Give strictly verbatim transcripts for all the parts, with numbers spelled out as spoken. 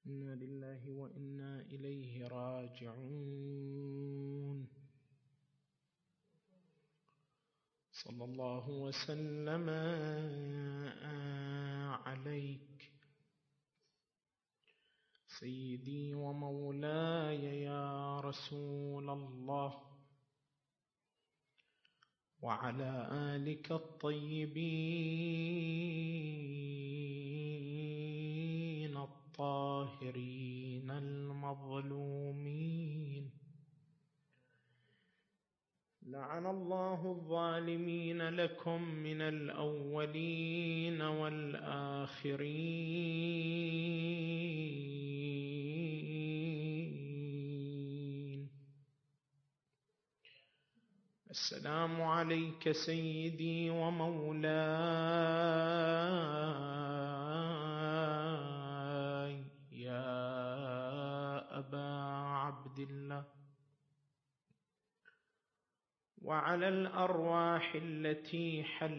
إنا لله وإنا إليه راجعون. صلى الله وسلم عليك سيدي ومولاي يا رسول الله، وعلى آلك الطيبين الطاهرين المظلومين. لعن الله الظالمين لكم من الأولين والآخرين. السلام عليك سيدي ومولاي يا أبا عبد الله، وعلى الأرواح التي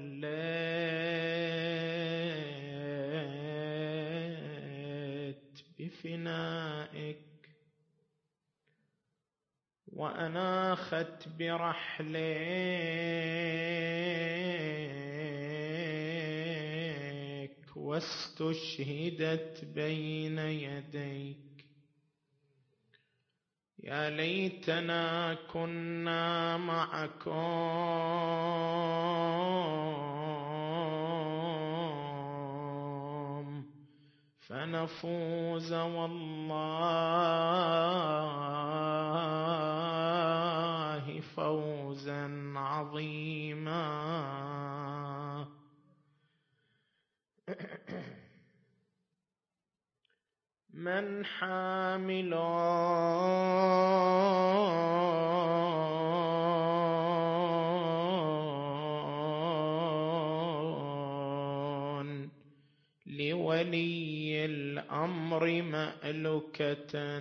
حلت بفنائك وأناخت برحلك واستشهدت بين يديك. يا ليتنا كنا معكم فنفوز والله فوزا عظيما. من حامل لولي الأمر مألكة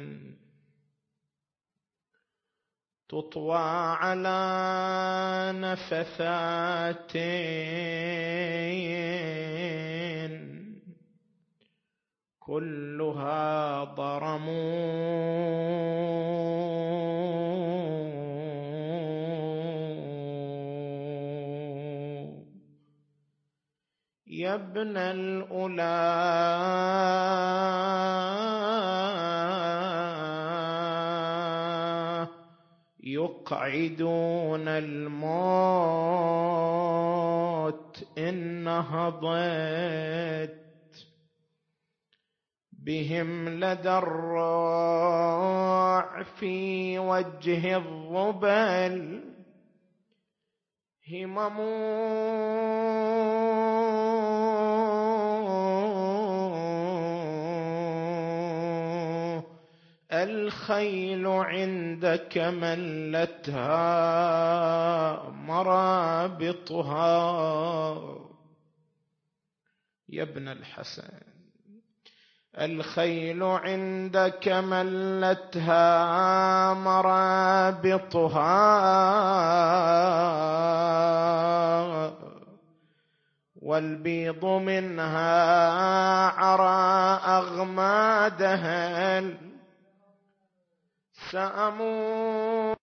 تطوى على نفثات كلها ضرم يا ابن الأولى يقعدون الموت إن نهضت بهم لدى الروع في وجه الظبل همم الخيل عندك ملتها مرابطها. يا ابن الحسن الخيل عندك ملتها مرابطها والبيض منها عرى أغمادها سأموت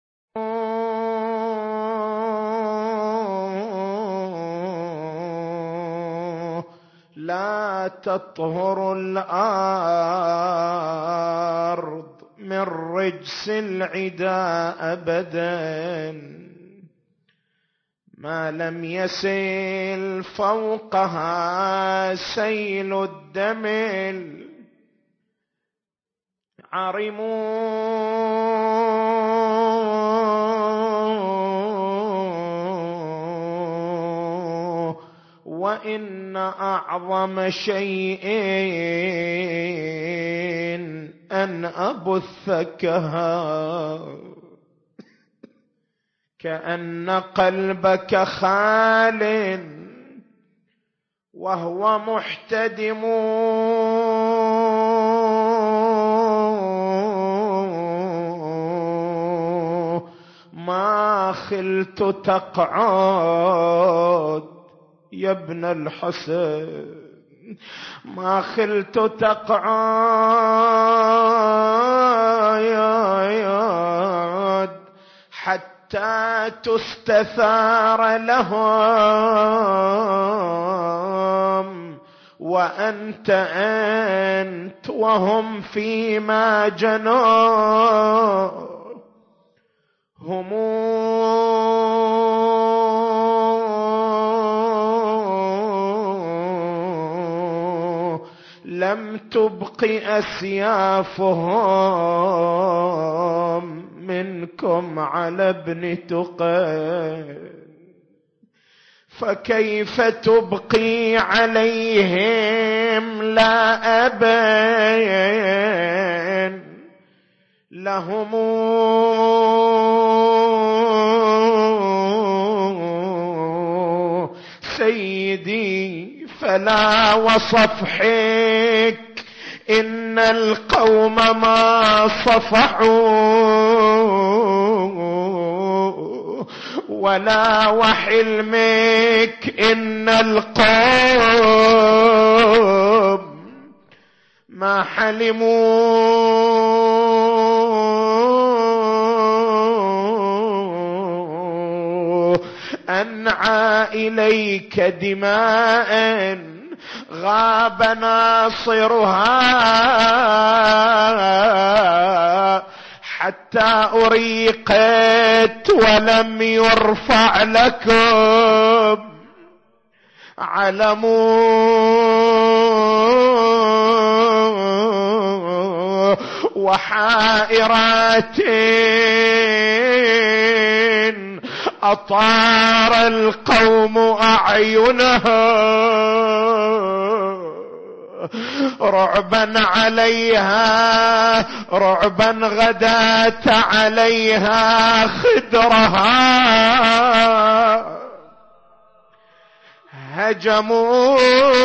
لا تطهر الأرض من رجس العدا أبدا ما لم يسيل فوقها سيل الدم عرموا. وإن أعظم شيء أن أبثكها كأن قلبك خال وهو محتدم ما خلت تقعد يا ابن الحسن ما خلت تقعد حتى تستثار لهم، وأنت أنت وهم فيما جنوا هم لم تبق أسيافهم منكم على ابن تقى، فكيف تبقي عليهم لا أبين لهم سيدي فلا وصفحك إن القوم ما صفحوا، ولا وحلمك إن القوم ما حلموا. أنعى إليك دماء غاب ناصرها حتى أريقت ولم يرفع لكم علم، وحائرات أطار القوم أعينها رعبا عليها، رعبا غدات عليها خدرها، هجموا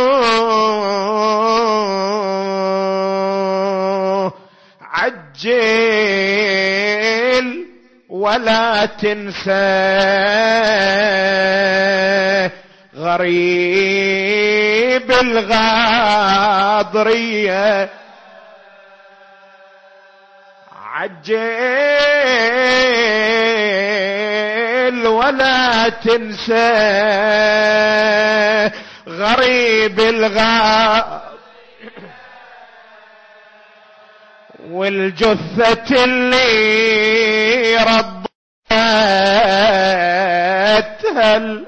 عجل ولا تنسى غريب الغاضرية، عجل ولا تنسى غريب الغاضرية، والجثة اللي ربتها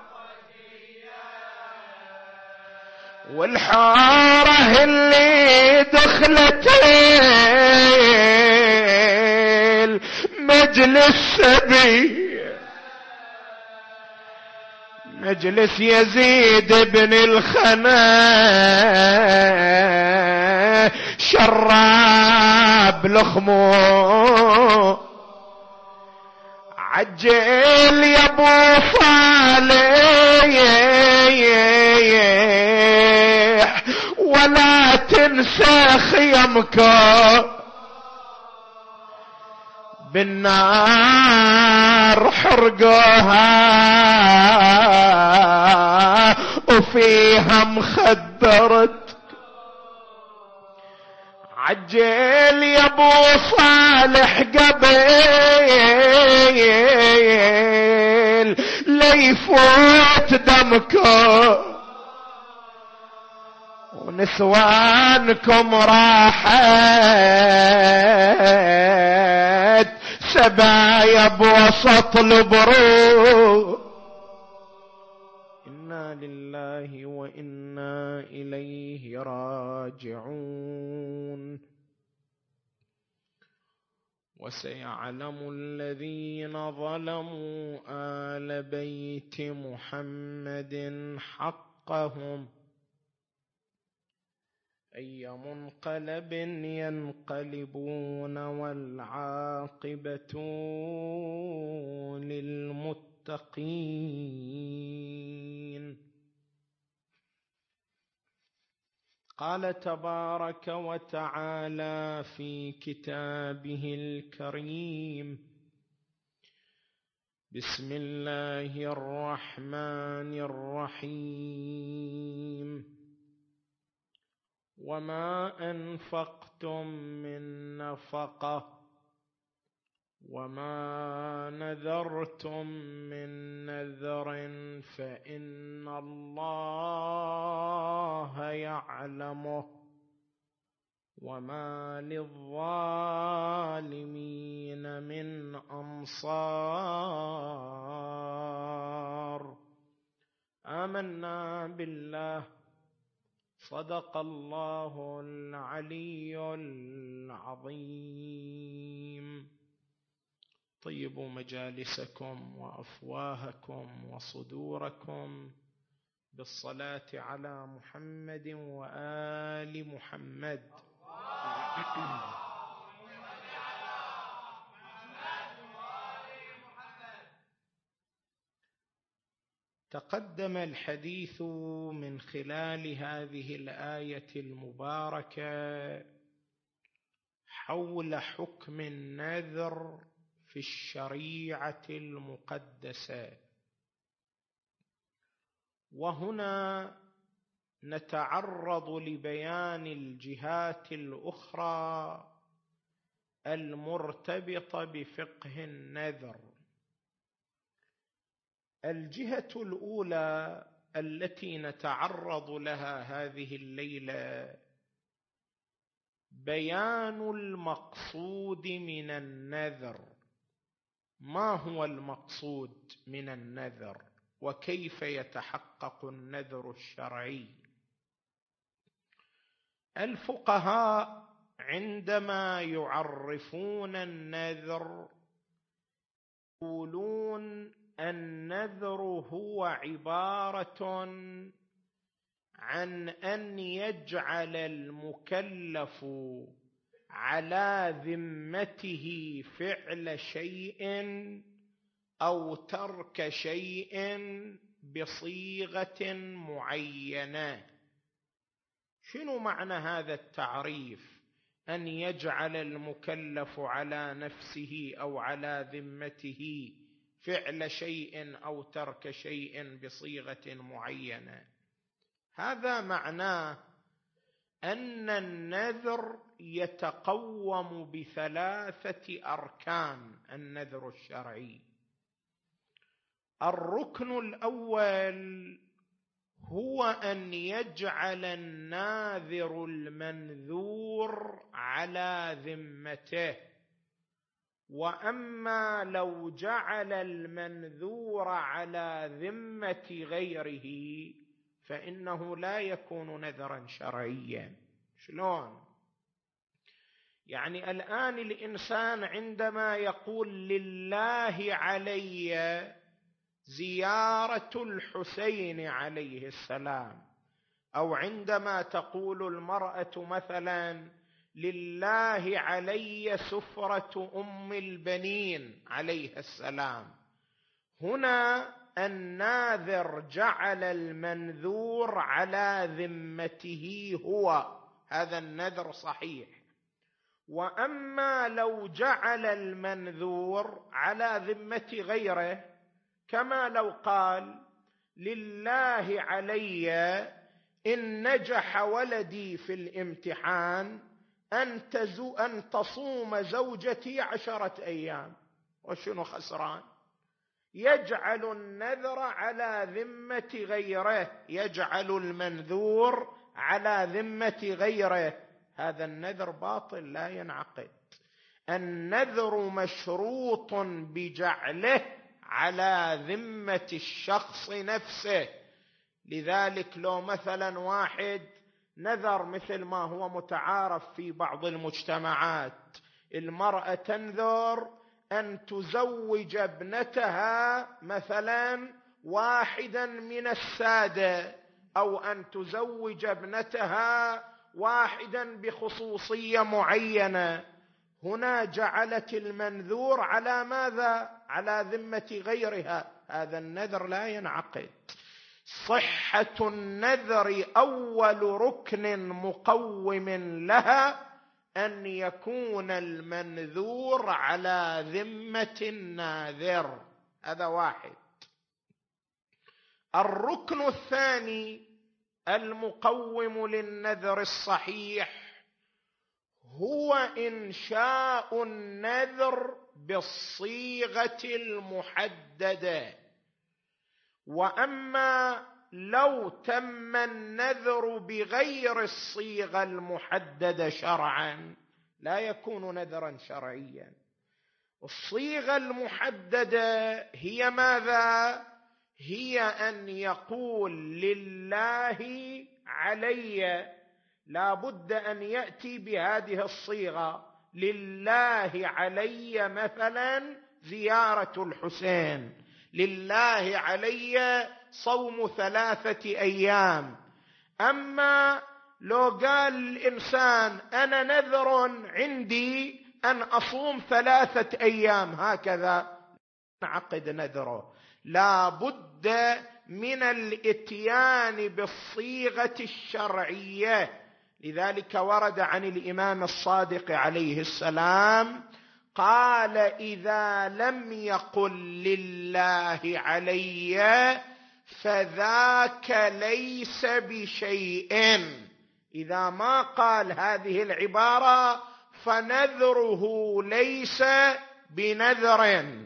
والحارة اللي دخلت مجلس سبي، مجلس يزيد بن الخنا شراب الخمور، عجل يا ابو صالح ولا تنسى خيمك بالنار حرقوها وفيها مخدرت، عجل يا ابو صالح قبل ليفوت دمكم ونسوانكم راحت سبايا بوسط البرود. إنا لله وإنا إليه راجعون. وسيعلم الذين ظلموا آل بيت محمد حقهم أي منقلب ينقلبون والعاقبة للمتقين. قال تبارك وتعالى في كتابه الكريم: بسم الله الرحمن الرحيم. وما أنفقتم من نفقة وما نذرتم من نذر فإن الله يعلمه وما للظالمين من أنصار. آمنا بالله. صدق الله العلي العظيم. طيبوا مجالسكم وأفواهكم وصدوركم بالصلاة على محمد وآل محمد. تقدم الحديث من خلال هذه الآية المباركة حول حكم النذر في الشريعة المقدسة، وهنا نتعرض لبيان الجهات الأخرى المرتبطة بفقه النذر. الجهة الأولى التي نتعرض لها هذه الليلة بيان المقصود من النذر. ما هو المقصود من النذر وكيف يتحقق النذر الشرعي؟ الفقهاء عندما يعرفون النذر يقولون النذر هو عبارة عن أن يجعل المكلف على ذمته فعل شيء أو ترك شيء بصيغة معينة. شنو معنى هذا التعريف؟ أن يجعل المكلف على نفسه أو على ذمته فعل شيء أو ترك شيء بصيغة معينة. هذا معناه أن النذر يتقوم بثلاثة أركان. النذر الشرعي الركن الأول هو أن يجعل الناذر المنذور على ذمته، وأما لو جعل المنذور على ذمة غيره فإنه لا يكون نذرا شرعيا. شلون؟ يعني الآن الإنسان عندما يقول لله علي زيارة الحسين عليه السلام، أو عندما تقول المرأة مثلا لله علي سفرة أم البنين عليها السلام، هنا الناذر جعل المنذور على ذمته هو، هذا النذر صحيح. وأما لو جعل المنذور على ذمة غيره، كما لو قال لله علي إن نجح ولدي في الامتحان أن, تزو أن تصوم زوجتي عشرة أيام، وشنو خسران؟ يجعل النذر على ذمة غيره، يجعل المنذور على ذمة غيره. هذا النذر باطل لا ينعقد. النذر مشروط بجعله على ذمة الشخص نفسه. لذلك لو مثلا واحد نذر مثل ما هو متعارف في بعض المجتمعات، المرأة تنذر أن تزوج ابنتها مثلا واحدا من السادة، أو أن تزوج ابنتها واحدا بخصوصية معينة، هنا جعلت المنذور على ماذا؟ على ذمة غيرها. هذا النذر لا ينعقد. صحة النذر أول ركن مقوم لها أن يكون المنذور على ذمة الناذر. هذا واحد. الركن الثاني المقوم للنذر الصحيح هو إنشاء النذر بالصيغة المحددة. وأما لو تم النذر بغير الصيغة المحددة شرعا لا يكون نذرا شرعيا. الصيغة المحددة هي ماذا؟ هي أن يقول لله علي، لا بد أن يأتي بهذه الصيغة: لله علي مثلا زيارة الحسين، لله علي صوم ثلاثة أيام. أما لو قال الإنسان أنا نذر عندي أن أصوم ثلاثة أيام هكذا نعقد نذره، لا بد من الإتيان بالصيغة الشرعية. لذلك ورد عن الإمام الصادق عليه السلام قال: إذا لم يقل لله علي فذاك ليس بشيء. إذا ما قال هذه العبارة فنذره ليس بنذر.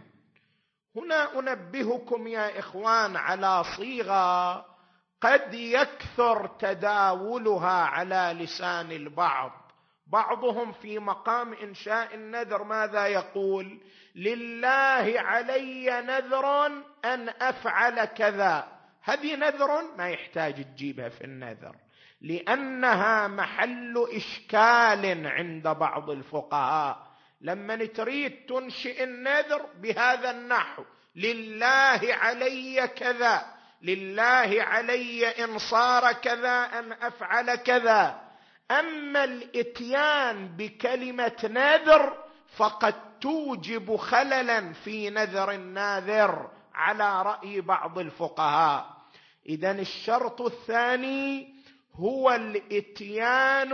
هنا أنبهكم يا إخوان على صيغة قد يكثر تداولها على لسان البعض. بعضهم في مقام إنشاء النذر ماذا يقول؟ لله علي نذر أن أفعل كذا. هذه نذر ما يحتاج تجيبها في النذر، لأنها محل إشكال عند بعض الفقهاء. لما تريد تنشئ النذر بهذا النحو: لله علي كذا، لله علي إن صار كذا أن أفعل كذا. أما الإتيان بكلمة نذر فقد توجب خللا في نذر الناذر على رأي بعض الفقهاء. إذن الشرط الثاني هو الإتيان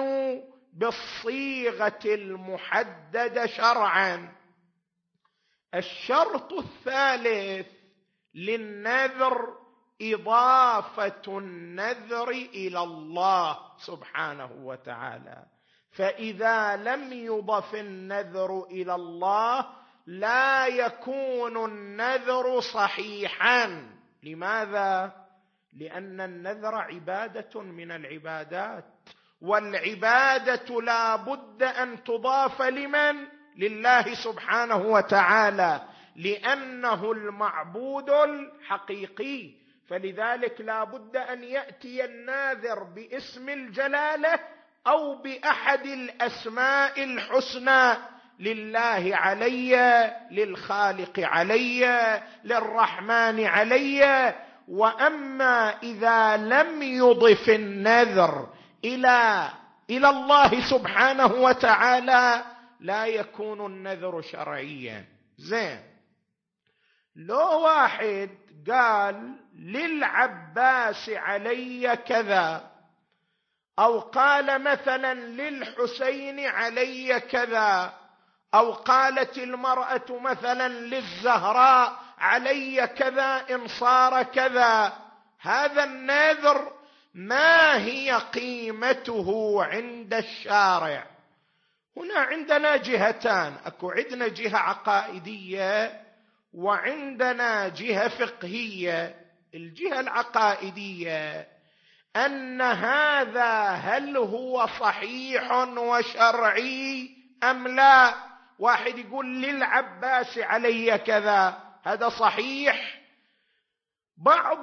بالصيغة المحددة شرعا. الشرط الثالث للنذر إضافة النذر إلى الله سبحانه وتعالى. فإذا لم يضف النذر إلى الله لا يكون النذر صحيحا. لماذا؟ لأن النذر عبادة من العبادات، والعبادة لا بد أن تضاف لمن؟ لله سبحانه وتعالى، لأنه المعبود الحقيقي. فلذلك لا بد أن يأتي الناذر باسم الجلالة أو بأحد الأسماء الحسنى: لله علي، للخالق علي، للرحمن علي. وأما إذا لم يضف النذر إلى إلى الله سبحانه وتعالى لا يكون النذر شرعيا. زين، لو واحد قال للعباس علي كذا، أو قال مثلا للحسين علي كذا، أو قالت المرأة مثلا للزهراء علي كذا إن صار كذا، هذا النذر ما هي قيمته عند الشارع؟ هنا عندنا جهتان، أكو عندنا جهة عقائدية وعندنا جهة فقهية. الجهة العقائدية أن هذا هل هو صحيح وشرعي أم لا؟ واحد يقول للعباس علي كذا، هذا صحيح. بعض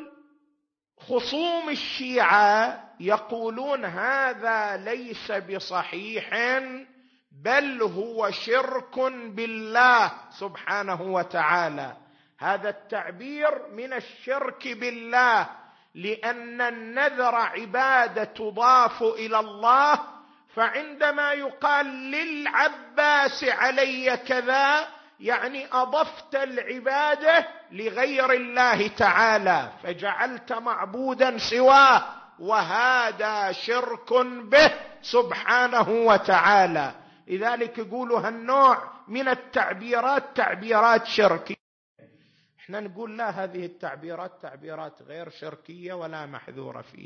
خصوم الشيعة يقولون هذا ليس بصحيح، بل هو شرك بالله سبحانه وتعالى. هذا التعبير من الشرك بالله، لأن النذر عبادة تضاف إلى الله، فعندما يقال للعباس علي كذا يعني أضفت العبادة لغير الله تعالى، فجعلت معبودا سواه، وهذا شرك به سبحانه وتعالى. لذلك يقولوا هالنوع من التعبيرات تعبيرات شركية. احنا نقول لا، هذه التعبيرات تعبيرات غير شركية ولا محذورة فيها.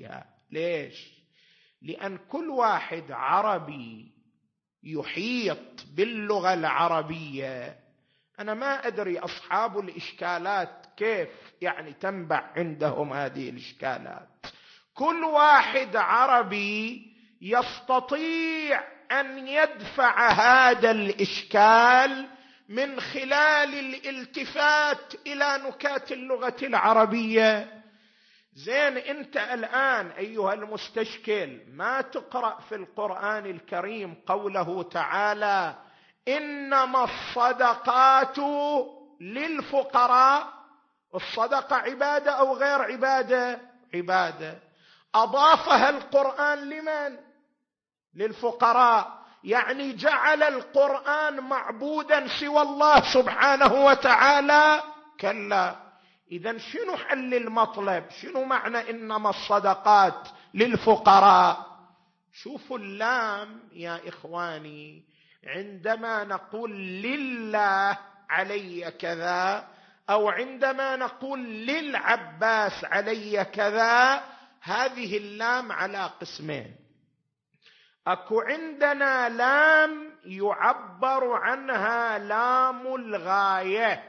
ليش؟ لأن كل واحد عربي يحيط باللغة العربية، أنا ما أدري أصحاب الإشكالات كيف يعني تنبع عندهم هذه الإشكالات. كل واحد عربي يستطيع أن يدفع هذا الإشكال من خلال الالتفات إلى نكات اللغة العربية. زين، أنت الآن أيها المستشكل ما تقرأ في القرآن الكريم قوله تعالى إنما الصدقات للفقراء؟ الصدقة عبادة أو غير عبادة؟ عبادة. أضافها القرآن لمن؟ للفقراء. يعني جعل القرآن معبودا سوى الله سبحانه وتعالى؟ كلا. إذن شنو حل المطلب؟ شنو معنى إنما الصدقات للفقراء؟ شوفوا اللام يا إخواني، عندما نقول لله علي كذا، أو عندما نقول للعباس علي كذا، هذه اللام على قسمين. أكو عندنا لام يعبر عنها لام الغاية،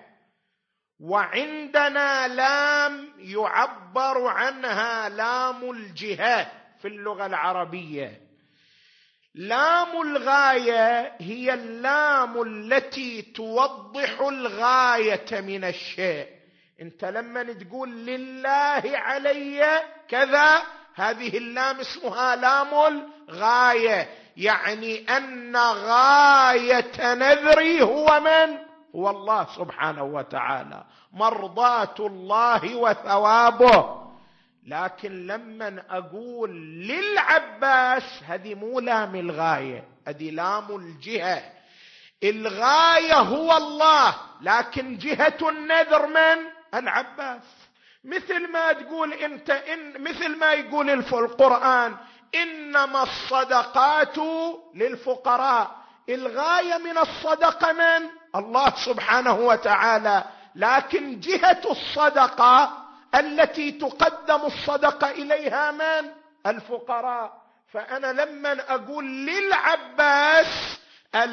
وعندنا لام يعبر عنها لام الجهة في اللغة العربية. لام الغاية هي اللام التي توضح الغاية من الشيء. انت لما تقول لله علي كذا، هذه اللام اسمها لام الغاية، يعني أن غاية نذري هو من؟ هو الله سبحانه وتعالى، مرضاة الله وثوابه. لكن لما أقول للعباس، هذه مو لام الغاية، هذه لام الجهة. الغاية هو الله، لكن جهة النذر من؟ العباس. مثل ما تقول انت إن مثل ما يقول القرآن إنما الصدقات للفقراء، الغاية من الصدقة من؟ الله سبحانه وتعالى، لكن جهة الصدقة التي تقدم الصدقة إليها من؟ الفقراء. فأنا لما أقول للعباس،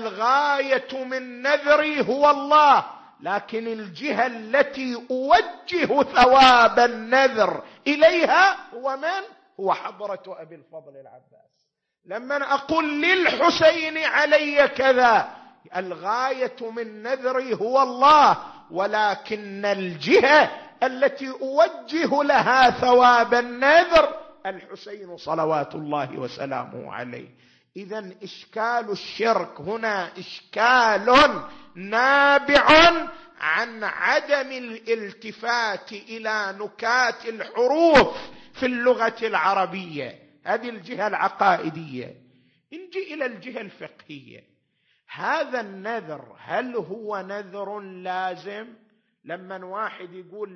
الغاية من نذري هو الله، لكن الجهة التي أوجه ثواب النذر إليها هو من؟ هو حضرة أبي الفضل العباس. لما أقول للحسين علي كذا، الغاية من نذري هو الله، ولكن الجهة التي أوجه لها ثواب النذر الحسين صلوات الله وسلامه عليه. إذن إشكال الشرك هنا إشكال نابع عن عدم الالتفات إلى نكات الحروف في اللغة العربية. هذه الجهة العقائدية. نجي إلى الجهة الفقهية. هذا النذر هل هو نذر لازم؟ لما واحد يقول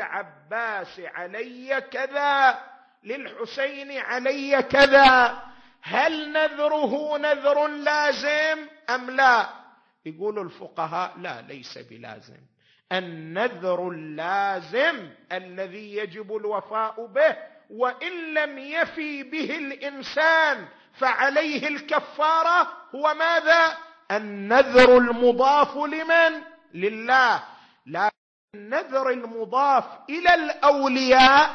للعباس علي كذا، للحسين علي كذا، هل نذره نذر لازم أم لا؟ يقول الفقهاء لا، ليس بلازم. النذر اللازم الذي يجب الوفاء به، وإن لم يفي به الإنسان فعليه الكفارة، هو ماذا؟ النذر المضاف لمن؟ لله. لا، النذر المضاف إلى الأولياء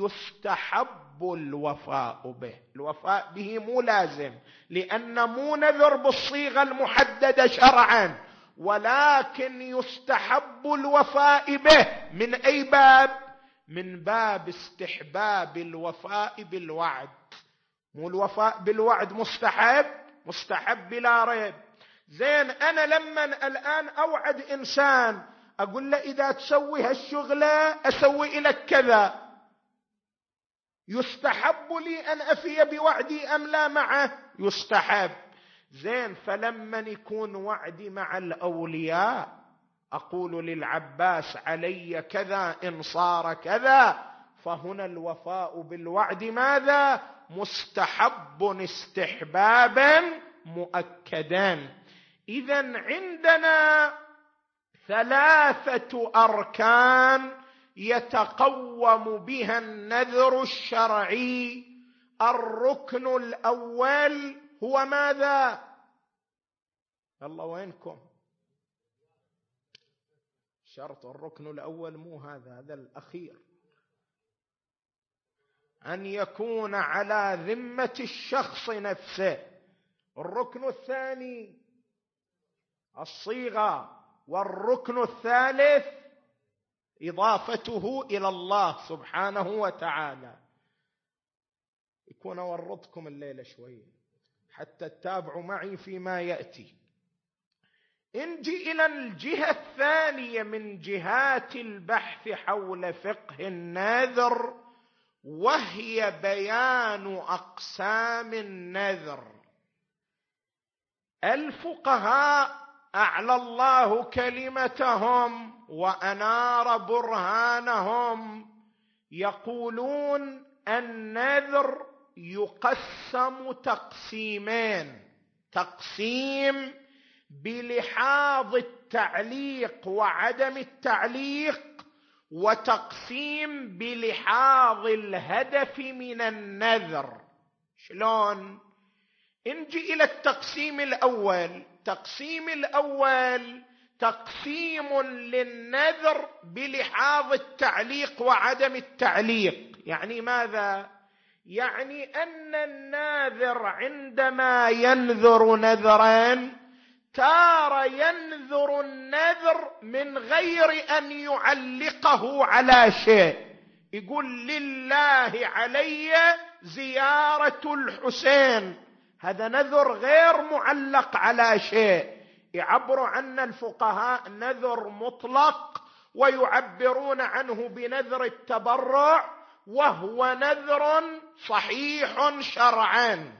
يستحب الوفاء به. الوفاء به مو لازم، لأن مو نذر بالصيغة المحددة شرعا، ولكن يستحب الوفاء به. من أي باب؟ من باب استحباب الوفاء بالوعد. مو الوفاء بالوعد مستحب؟ مستحب بلا ريب. زين، أنا لما الآن أوعد إنسان أقول له إذا تسوي هالشغلة أسوي لك كذا، يستحب لي أن أفي بوعدي أم لا معه؟ يستحب. زين، فلما يكون وعدي مع الأولياء أقول للعباس علي كذا إن صار كذا، فهنا الوفاء بالوعد ماذا؟ مستحب استحبابا مؤكدا. إذن عندنا ثلاثة أركان يتقوم بها النذر الشرعي. الركن الأول هو ماذا؟ الله وينكم؟ شرط الركن الأول مو هذا، هذا الأخير، أن يكون على ذمة الشخص نفسه. الركن الثاني الصيغة، والركن الثالث إضافته إلى الله سبحانه وتعالى. يكون أورطكم الليلة شوية حتى تتابعوا معي فيما يأتي. انجي إلى الجهة الثانية من جهات البحث حول فقه النذر، وهي بيان أقسام النذر. الفقهاء أعلى الله كلمتهم وأنار برهانهم يقولون النذر يقسم تقسيمين: تقسيم بلحاظ التعليق وعدم التعليق، وتقسيم بلحاظ الهدف من النذر. شلون؟ انجي إلى التقسيم الأول. تقسيم الأول تقسيم للنذر بلحاظ التعليق وعدم التعليق. يعني ماذا؟ يعني أن الناذر عندما ينذر نذرا تارة ينذر النذر من غير أن يعلقه على شيء. يقول لله علي زيارة الحسين، هذا نذر غير معلق على شيء. يعبر عن الفقهاء نذر مطلق، ويعبرون عنه بنذر التبرع، وهو نذر صحيح شرعا.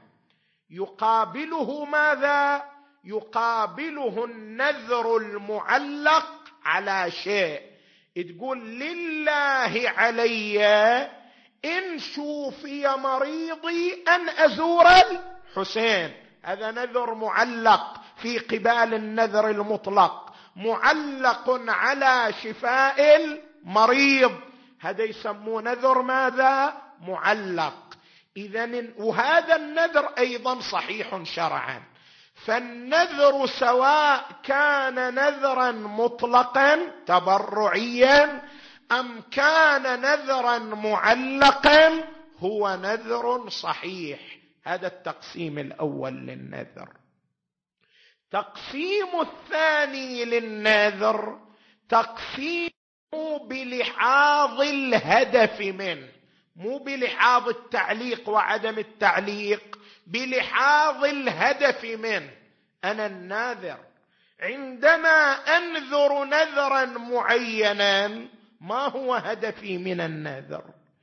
يقابله ماذا؟ يقابله النذر المعلق على شيء. تقول لله علي إن شوفي مريضي أن أزور الحسين، هذا نذر معلق في قبال النذر المطلق، معلق على شفاء المريض، هذا يسموه نذر ماذا؟ معلق. إذن وهذا النذر أيضا صحيح شرعا. فالنذر سواء كان نذرا مطلقا تبرعيا أم كان نذرا معلقا هو نذر صحيح. هذا التقسيم الأول للنذر. تقسيم الثاني للنذر تقسيم بلحاظ الهدف منه، مو بلحاظ التعليق وعدم التعليق، بلحاظ الهدف منه. أنا الناذر عندما أنذر نذرا معينا ما هو هدفي من النذر؟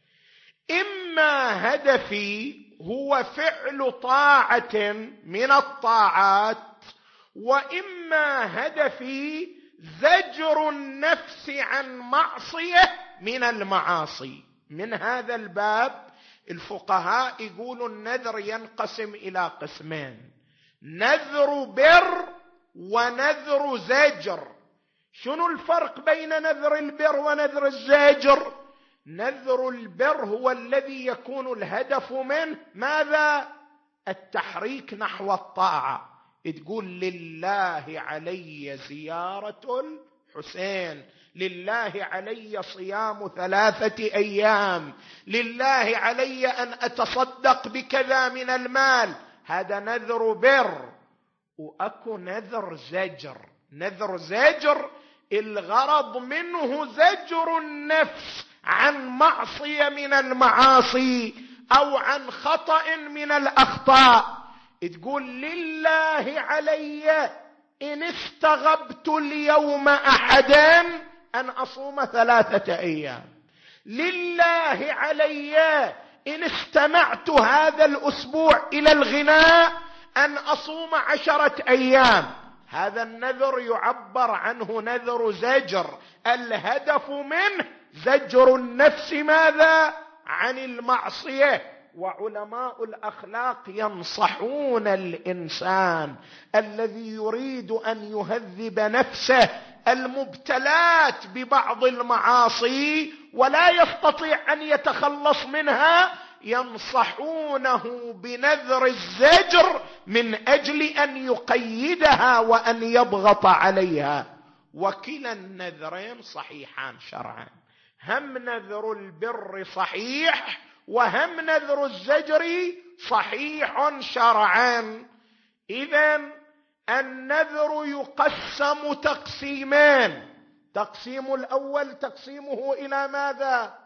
إما هدفي هو فعل طاعة من الطاعات، وإما هدفي زجر النفس عن معصية من المعاصي. من هذا الباب الفقهاء يقولوا النذر ينقسم إلى قسمين: نذر بر ونذر زجر. شنو الفرق بين نذر البر ونذر الزجر؟ نذر البر هو الذي يكون الهدف منه ماذا؟ التحريك نحو الطاعة. تقول لله علي زيارة الحسين، لله علي صيام ثلاثة أيام، لله علي أن أتصدق بكذا من المال، هذا نذر بر. وأكو نذر زجر. نذر زجر الغرض منه زجر النفس عن معصية من المعاصي أو عن خطأ من الأخطاء. تقول لله علي إن استغبت اليوم أحدا أن أصوم ثلاثة أيام، لله علي إن استمعت هذا الأسبوع إلى الغناء أن أصوم عشرة أيام. هذا النذر يعبر عنه نذر زجر، الهدف منه زجر النفس ماذا؟ عن المعصية. وعلماء الأخلاق ينصحون الإنسان الذي يريد أن يهذب نفسه المبتلات ببعض المعاصي ولا يستطيع أن يتخلص منها، ينصحونه بنذر الزجر من أجل أن يقيدها وأن يضغط عليها. وكلا النذرين صحيحان شرعا، هم نذر البر صحيح وهم نذر الزجر صحيح شرعا. إذن النذر يقسم تقسيمان، تقسيم الأول تقسيمه إلى ماذا؟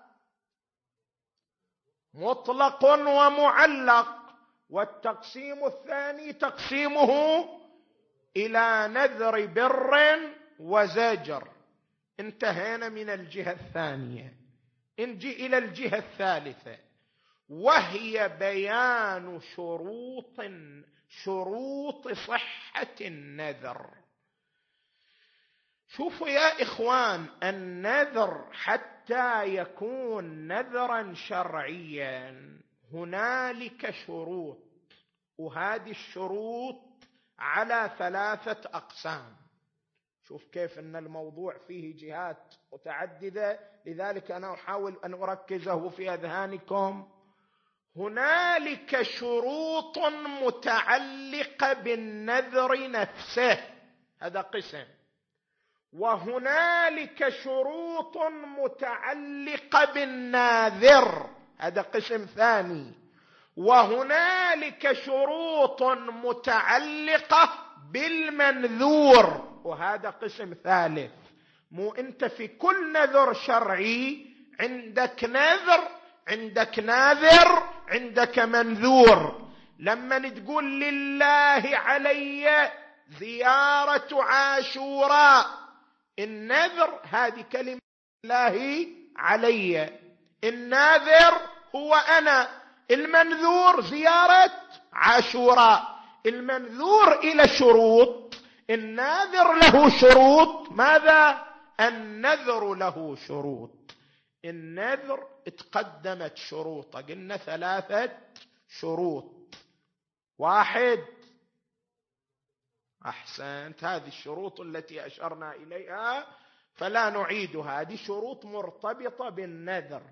مطلق ومعلق، والتقسيم الثاني تقسيمه إلى نذر بر وزجر. انتهينا من الجهة الثانية، نجي إلى الجهة الثالثة، وهي بيان شروط شروط صحة النذر. شوفوا يا إخوان، النذر حتى يكون نذرا شرعيا هنالك شروط، وهذه الشروط على ثلاثة أقسام. شوف كيف أن الموضوع فيه جهات متعددة، لذلك أنا أحاول أن أركزه في أذهانكم. هنالك شروط متعلقة بالنذر نفسه، هذا قسم، وهنالك شروط متعلقة بالناذر، هذا قسم ثاني، وهنالك شروط متعلقة بالمنذور، وهذا قسم ثالث. مو أنت في كل نذر شرعي عندك نذر، عندك ناذر، عندك منذور. لما تقول لله علي زيارة عاشوراء، النذر هذه كلمة الله علي، الناذر هو أنا، المنذور زيارة عاشوراء. المنذور إلى شروط، الناذر له شروط. ماذا؟ النذر له شروط. النذر تقدمت شروطه، قلنا ثلاثة شروط. واحد، أحسنت، هذه الشروط التي أشرنا إليها فلا نعيدها، هذه شروط مرتبطة بالنذر.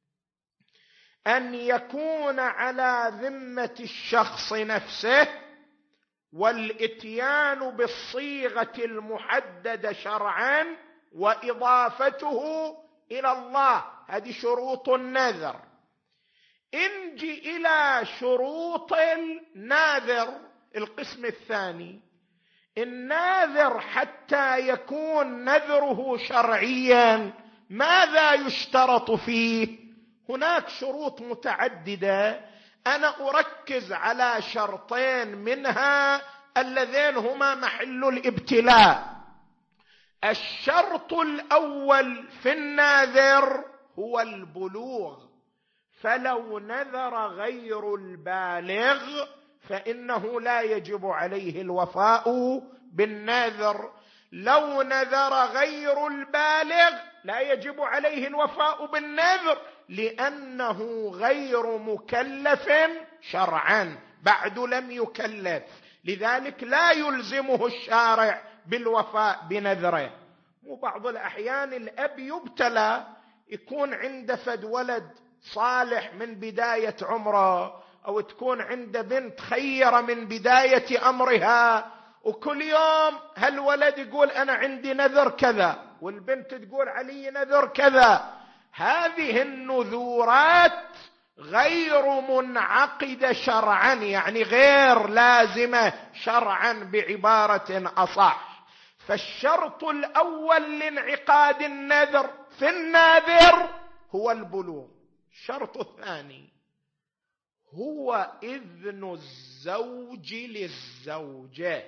أن يكون على ذمة الشخص نفسه، والإتيان بالصيغة المحددة شرعا، وإضافته إلى الله، هذه شروط النذر. انجي إلى شروط الناذر، القسم الثاني. الناذر حتى يكون نذره شرعيا ماذا يشترط فيه؟ هناك شروط متعددة، أنا أركز على شرطين منها اللذين هما محل الابتلاء. الشرط الأول في الناذر هو البلوغ، فلو نذر غير البالغ فإنه لا يجب عليه الوفاء بالنذر. لو نذر غير البالغ لا يجب عليه الوفاء بالنذر، لأنه غير مكلف شرعا، بعد لم يكلف، لذلك لا يلزمه الشارع بالوفاء بنذره. وبعض الأحيان الأب يبتلى، يكون عنده فد ولد صالح من بداية عمره، أو تكون عنده بنت خيرة من بداية أمرها، وكل يوم هالولد يقول أنا عندي نذر كذا، والبنت تقول علي نذر كذا. هذه النذورات غير منعقدة شرعا، يعني غير لازمة شرعا بعبارة أصح. فالشرط الأول لانعقاد النذر في الناذر هو البلوغ. الشرط الثاني هو إذن الزوج للزوجة.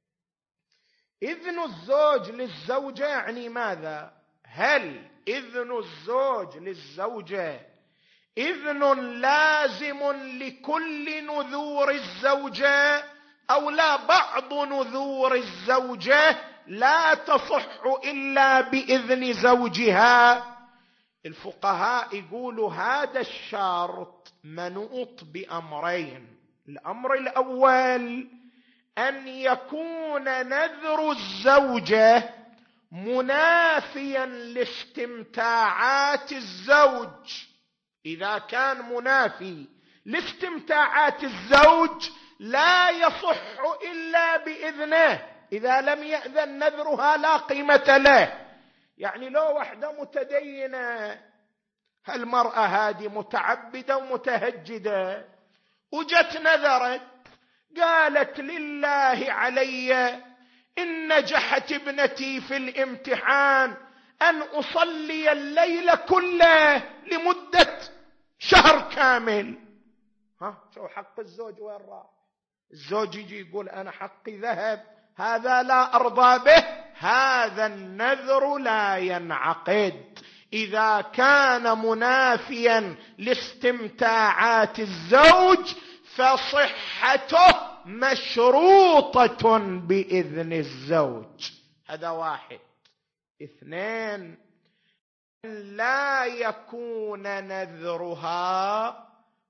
إذن الزوج للزوجة يعني ماذا؟ هل إذن الزوج للزوجة إذن لازم لكل نذور الزوجة، أو لا بعض نذور الزوجة لا تصح إلا بإذن زوجها؟ الفقهاء يقولوا هذا الشرط منوط بأمرين. الأمر الأول أن يكون نذر الزوجة منافيا لاستمتاعات الزوج، إذا كان منافي لاستمتاعات الزوج لا يصح إلا بإذنه، إذا لم يأذن نذرها لا قيمة له. يعني لو وحدة متدينة، هالمرأة هذه متعبدة ومتهجدة، وجت نذرت قالت لله علي إن نجحت ابنتي في الامتحان أن أصلي الليل كله لمدة شهر كامل، ها شو حق الزوج وين راح؟ الزوج يجي يقول أنا حقي ذهب، هذا لا أرضى به، هذا النذر لا ينعقد. إذا كان منافيا لاستمتاعات الزوج فصحته مشروطة بإذن الزوج. هذا واحد. اثنين، لا يكون نذرها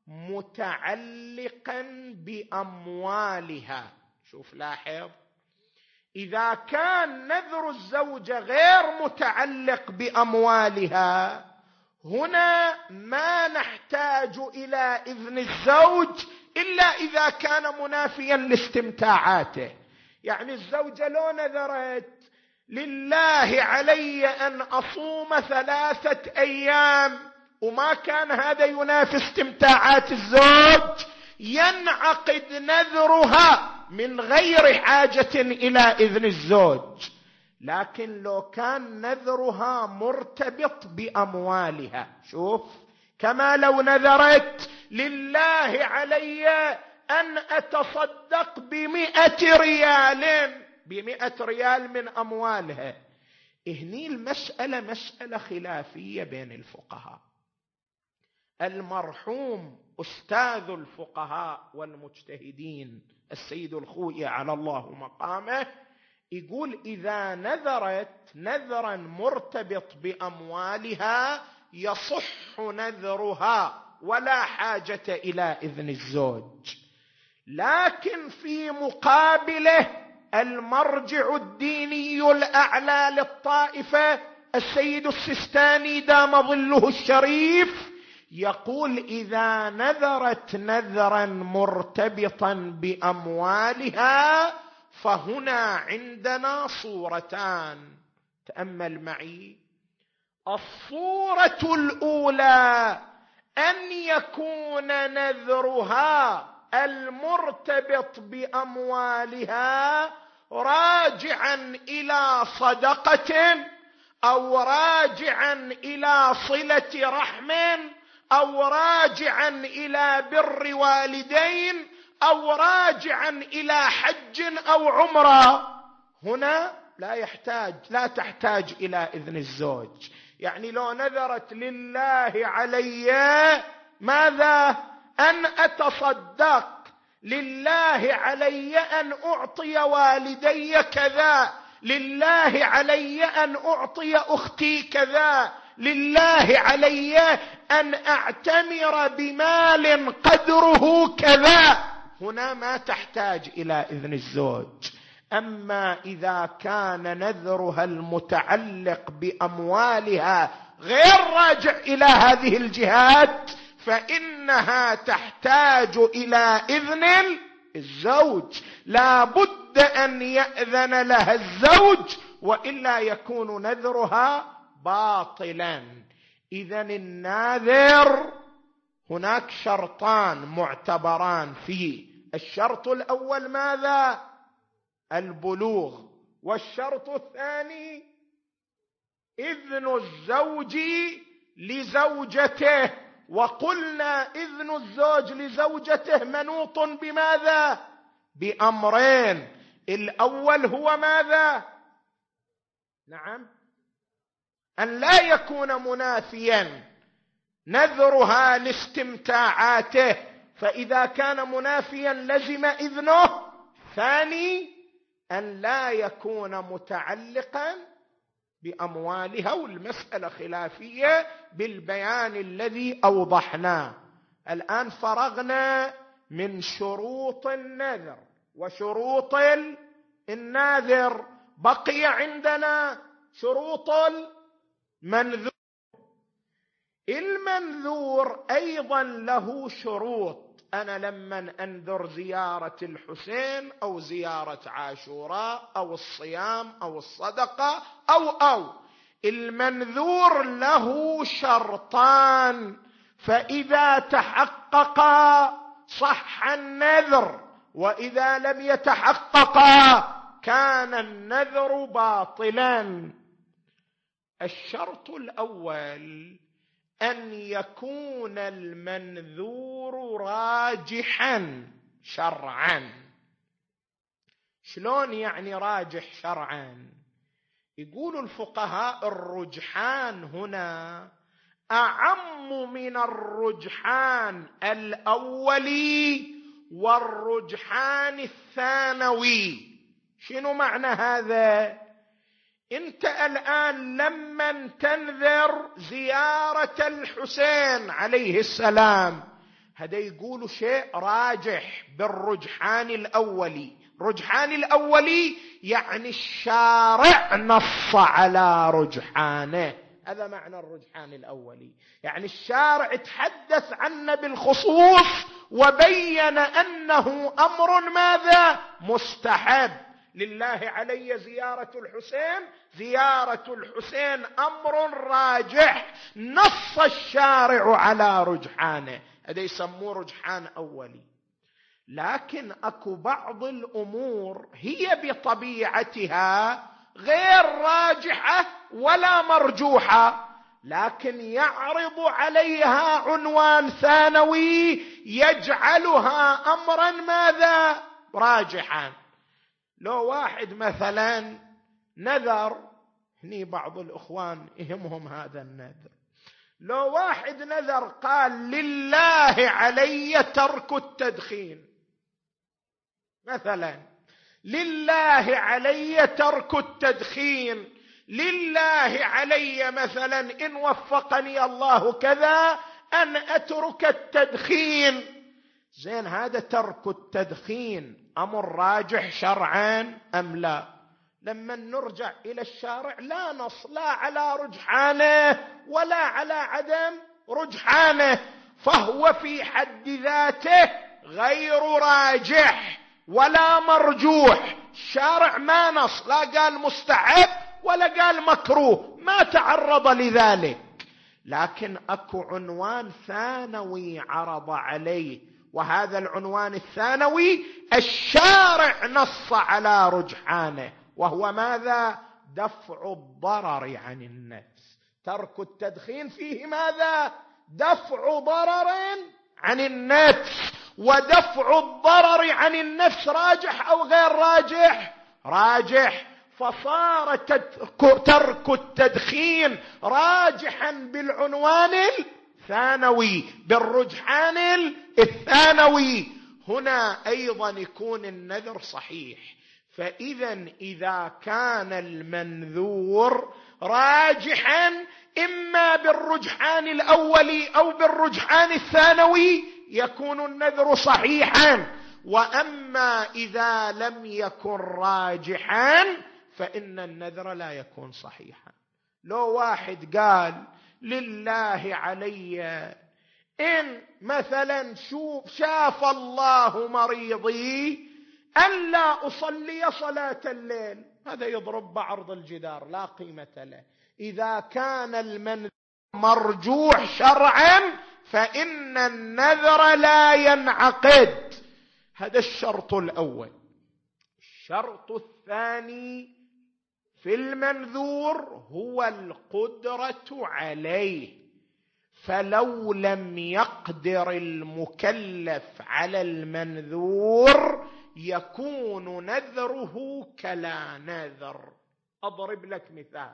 متعلقا بأموالها. شوف لاحظ، إذا كان نذر الزوجة غير متعلق بأموالها، هنا ما نحتاج إلى إذن الزوج إلا إذا كان منافيا لاستمتاعاته. يعني الزوجة لو نذرت لله علي أن أصوم ثلاثة أيام وما كان هذا ينافي استمتاعات الزوج، ينعقد نذرها من غير حاجة إلى إذن الزوج. لكن لو كان نذرها مرتبط بأموالها، شوف، كما لو نذرت لله علي أن أتصدق بمئة ريال، بمئة ريال من أموالها، هني المسألة مسألة خلافية بين الفقهاء. المرحوم أستاذ الفقهاء والمجتهدين السيد الخوئي على الله مقامه يقول إذا نذرت نذرا مرتبط بأموالها يصح نذرها ولا حاجة إلى إذن الزوج. لكن في مقابله المرجع الديني الأعلى للطائفة السيد السيستاني دام ظله الشريف يقول إذا نذرت نذرا مرتبطا بأموالها فهنا عندنا صورتان. تأمل معي. الصورة الأولى أن يكون نذرها المرتبط بأموالها راجعا إلى صدقة أو راجعا إلى صلة رحم أو راجعا إلى بر والدين أو راجعا إلى حج أو عمرة. هنا لا يحتاج لا تحتاج إلى إذن الزوج. يعني لو نذرت لله علي ماذا؟ أن أتصدق، لله علي أن أعطي والدي كذا، لله علي أن أعطي أختي كذا، لله علي أن أعتمر بمال قدره كذا، هنا ما تحتاج إلى إذن الزوج. أما إذا كان نذرها المتعلق بأموالها غير راجع إلى هذه الجهات فإنها تحتاج إلى إذن الزوج، لا بد أن يأذن لها الزوج وإلا يكون نذرها باطلا. إذن الناذر هناك شرطان معتبران فيه. الشرط الأول ماذا؟ البلوغ. والشرط الثاني إذن الزوج لزوجته. وقلنا إذن الزوج لزوجته منوط بماذا؟ بأمرين. الأول هو ماذا؟ نعم، أن لا يكون منافيا نذرها لاستمتاعاته، فإذا كان منافيا لزم إذنه. ثاني، أن لا يكون متعلقا بأموالها، والمسألة خلافية بالبيان الذي أوضحناه. الآن فرغنا من شروط النذر وشروط الناذر، بقي عندنا شروط المنذور. المنذور المنذور أيضا له شروط. أنا لما أنذر زيارة الحسين أو زيارة عاشوراء أو الصيام أو الصدقة أو أو المنذور له شرطان، فإذا تحققا صح النذر، وإذا لم يتحققا كان النذر باطلا. الشرط الأول أن يكون المنذور راجحا شرعا. شلون يعني راجح شرعا؟ يقول الفقهاء الرجحان هنا أعم من الرجحان الأولي والرجحان الثانوي. شنو معنى هذا؟ انت الآن لما تنذر زيارة الحسين عليه السلام، هذا يقولوا شيء راجح بالرجحان الأولي. رجحان الأولي يعني الشارع نص على رجحانه، هذا معنى الرجحان الأولي، يعني الشارع تحدث عنه بالخصوص وبين أنه أمر ماذا؟ مستحب. لله علي زيارة الحسين، زيارة الحسين أمر راجح نص الشارع على رجحانه، هذا يسموه رجحان أولي. لكن أكو بعض الأمور هي بطبيعتها غير راجحة ولا مرجوحة، لكن يعرض عليها عنوان ثانوي يجعلها أمرا ماذا؟ راجحا. لو واحد مثلا نذر، هني بعض الإخوان يهمهم هذا النذر، لو واحد نذر قال لله علي ترك التدخين مثلا، لله علي ترك التدخين، لله علي مثلا إن وفقني الله كذا أن أترك التدخين. زين، هذا ترك التدخين أمر راجح شرعا أم لا؟ لما نرجع إلى الشارع لا نص لا على رجحانه ولا على عدم رجحانه، فهو في حد ذاته غير راجح ولا مرجوح. الشارع ما نص، لا قال مستحب ولا قال مكروه، ما تعرض لذلك. لكن أكو عنوان ثانوي عرض عليه، وهذا العنوان الثانوي الشارع نص على رجحانه، وهو ماذا؟ دفع الضرر عن النفس. ترك التدخين فيه ماذا؟ دفع ضرر عن النفس، ودفع الضرر عن النفس راجح أو غير راجح؟ راجح. فصار ترك التدخين راجحا بالعنوان الثانوي، بالرجحان الثانوي. هنا أيضا يكون النذر صحيح. فإذا إذا كان المنذور راجحا إما بالرجحان الأولي أو بالرجحان الثانوي يكون النذر صحيحا. وأما إذا لم يكن راجحا فإن النذر لا يكون صحيحا. لو واحد قال لله علي إن مثلا شوف شاف الله مريضي ألا أصلي صلاة الليل، هذا يضرب بعرض الجدار لا قيمة له. إذا كان المنذر مرجوح شرعا فإن النذر لا ينعقد. هذا الشرط الأول. الشرط الثاني في المنذور هو القدرة عليه، فلو لم يقدر المكلف على المنذور يكون نذره كلا نذر. أضرب لك مثال.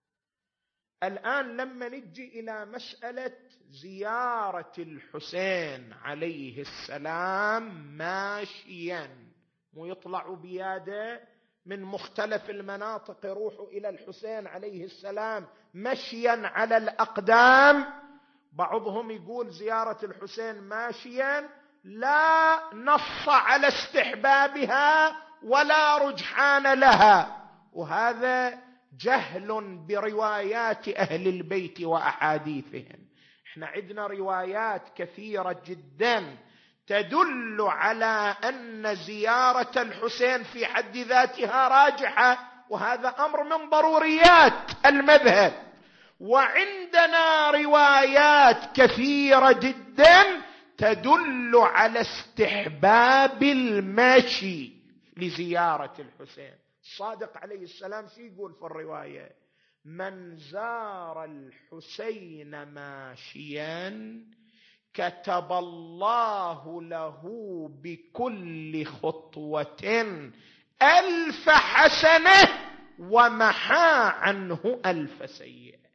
الآن لما نجي إلى مسألة زيارة الحسين عليه السلام ماشيا، مو يطلعوا بياده من مختلف المناطق يروحوا إلى الحسين عليه السلام مشيا على الأقدام. بعضهم يقول زيارة الحسين ماشيا لا نص على استحبابها ولا رجحان لها، وهذا جهل بروايات أهل البيت وأحاديثهم. احنا عندنا روايات كثيرة جدا تدل على أن زيارة الحسين في حد ذاتها راجحة، وهذا أمر من ضروريات المذهب. وعندنا روايات كثيرة جدا تدل على استحباب المشي لزيارة الحسين. الصادق عليه السلام شو يقول في الرواية؟ من زار الحسين ماشيا كتب الله له بكل خطوة ألف حسنة ومحى عنه ألف سيئة.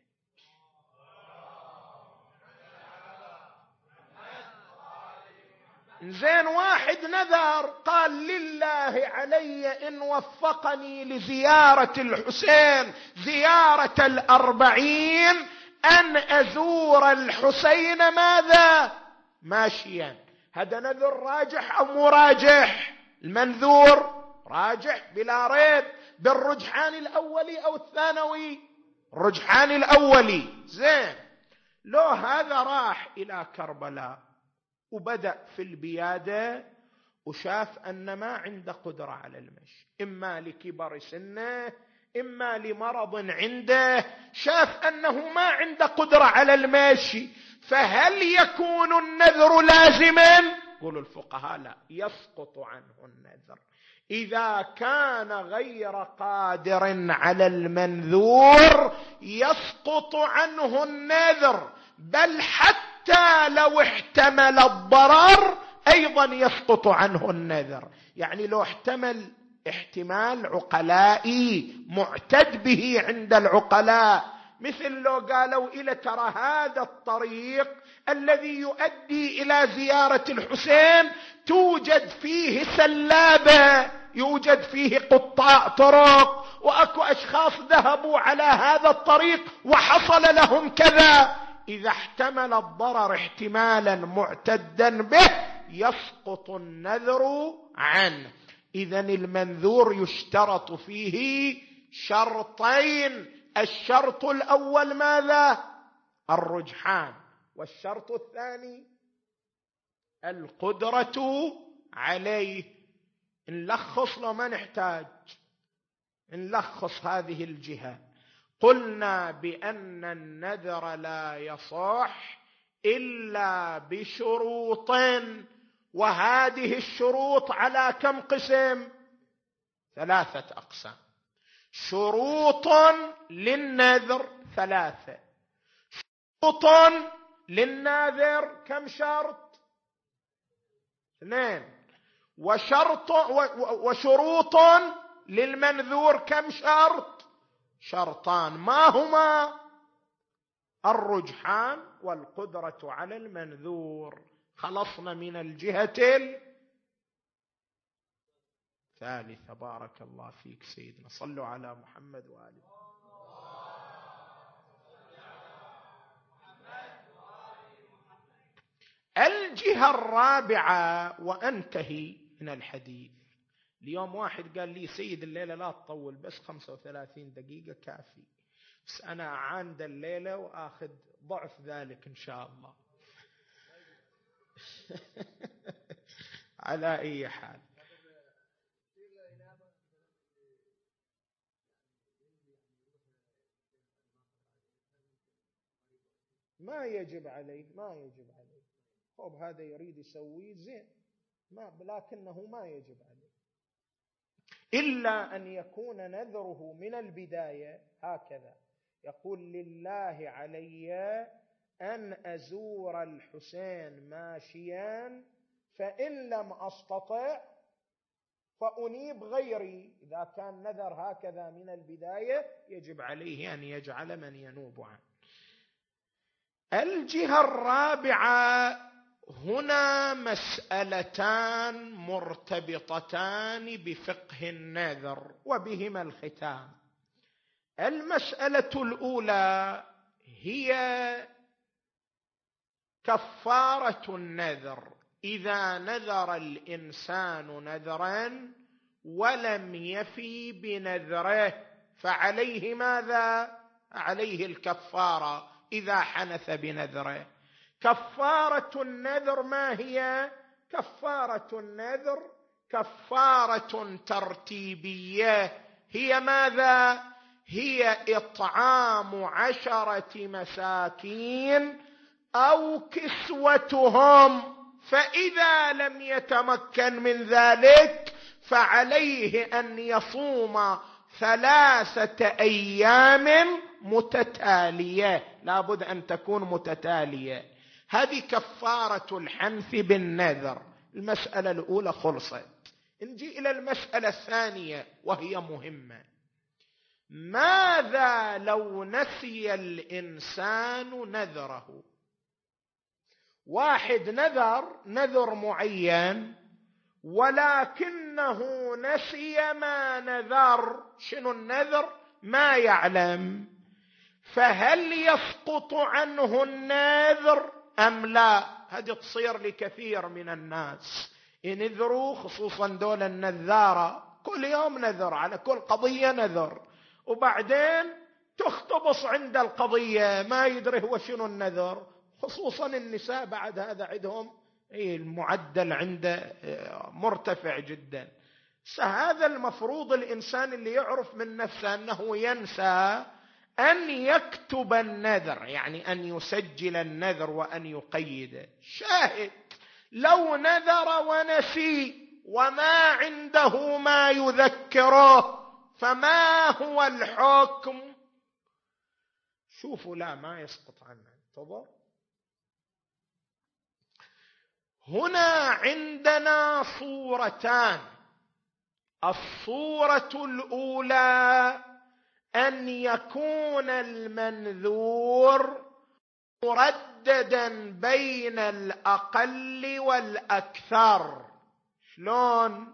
زين واحد نذر قال لله علي إن وفقني لزيارة الحسين زيارة الأربعين أن أزور الحسين ماذا؟ ماشيا. هذا نذر راجح أو مراجح؟ المنذور راجح بلا ريب، بالرجحان الأولي أو الثانوي؟ الرجحان الأولي. زين لو هذا راح إلى كربلاء وبدأ في البيادة وشاف أن ما عنده قدرة على المشي، إما لكبر سنه إما لمرض عنده، شاف أنه ما عنده قدرة على المشي، فهل يكون النذر لازما؟ يقول الفقهاء لا، يسقط عنه النذر إذا كان غير قادر على المنذور، يسقط عنه النذر، بل حتى لو احتمل الضرر أيضا يسقط عنه النذر. يعني لو احتمل احتمال عقلائي معتد به عند العقلاء، مثل لو قالوا إلى ترى هذا الطريق الذي يؤدي إلى زيارة الحسين توجد فيه سلابة، يوجد فيه قطاع طرق، وأكو أشخاص ذهبوا على هذا الطريق وحصل لهم كذا، إذا احتمل الضرر احتمالا معتدا به يسقط النذر عنه. إذن المنذور يشترط فيه شرطين، الشرط الأول ماذا؟ الرجحان، والشرط الثاني القدرة عليه. نلخص لو ما نحتاج نلخص هذه الجهة. قلنا بأن النذر لا يصح إلا بشروط، وهذه الشروط على كم قسم؟ ثلاثة أقسام. شروط للنذر ثلاثة، شروط للناذر كم شرط؟ اثنين. وشرط وشروط للمنذور كم شرط؟ شرطان. ما هما؟ الرجحان والقدرة على المنذور. خلصنا من الجهة الثالثة. بارك الله فيك سيدنا، صلوا على محمد وآله. الجهة الرابعة وأنتهي من الحديث. اليوم واحد قال لي سيد الليلة لا تطول، بس خمسة وثلاثين دقيقة كافي، بس أنا عاند الليلة وآخذ ضعف ذلك إن شاء الله. على أي حال، ما يجب عليه ما يجب عليه طب هذا يريد يسويه زين، ما لكنه ما يجب عليه، إلا أن يكون نذره من البداية هكذا، يقول لله علي أن أزور الحسين ماشيا، فإن لم أستطع فأنيب غيري. إذا كان نذر هكذا من البداية يجب عليه أن يجعل من ينوب عنه. الجهة الرابعة، هنا مسألتان مرتبطتان بفقه النذر وبهما الختام. المسألة الأولى هي كفارة النذر. إذا نذر الإنسان نذرا ولم يفي بنذره فعليه ماذا؟ عليه الكفارة إذا حنث بنذره. كفارة النذر ما هي؟ كفارة النذر كفارة ترتيبية، هي ماذا؟ هي إطعام عشرة مساكين أو كسوتهم، فإذا لم يتمكن من ذلك فعليه أن يصوم ثلاثة أيام متتالية، لابد أن تكون متتالية. هذه كفارة الحنث بالنذر. المسألة الأولى خلصت. نجي إلى المسألة الثانية وهي مهمة. ماذا لو نسي الإنسان نذره؟ واحد نذر نذر معين ولكنه نسي ما نذر. شنو النذر؟ ما يعلم. فهل يسقط عنه النذر أم لا؟ هذه تصير لكثير من الناس، ينذروا خصوصا دول النذارة، كل يوم نذر على كل قضية نذر، وبعدين تختبص عند القضية ما يدري هو شنو النذر. خصوصا النساء بعد هذا عندهم المعدل عنده مرتفع جدا. فهذا المفروض الإنسان اللي يعرف من نفسه أنه ينسى أن يكتب النذر، يعني أن يسجل النذر وأن يقيده. شاهد لو نذر ونسي وما عنده ما يذكره فما هو الحكم؟ شوفوا، لا ما يسقط عنه. انتظر، هنا عندنا صورتان. الصورة الأولى أن يكون المنذور مرددا بين الأقل والأكثر. شلون؟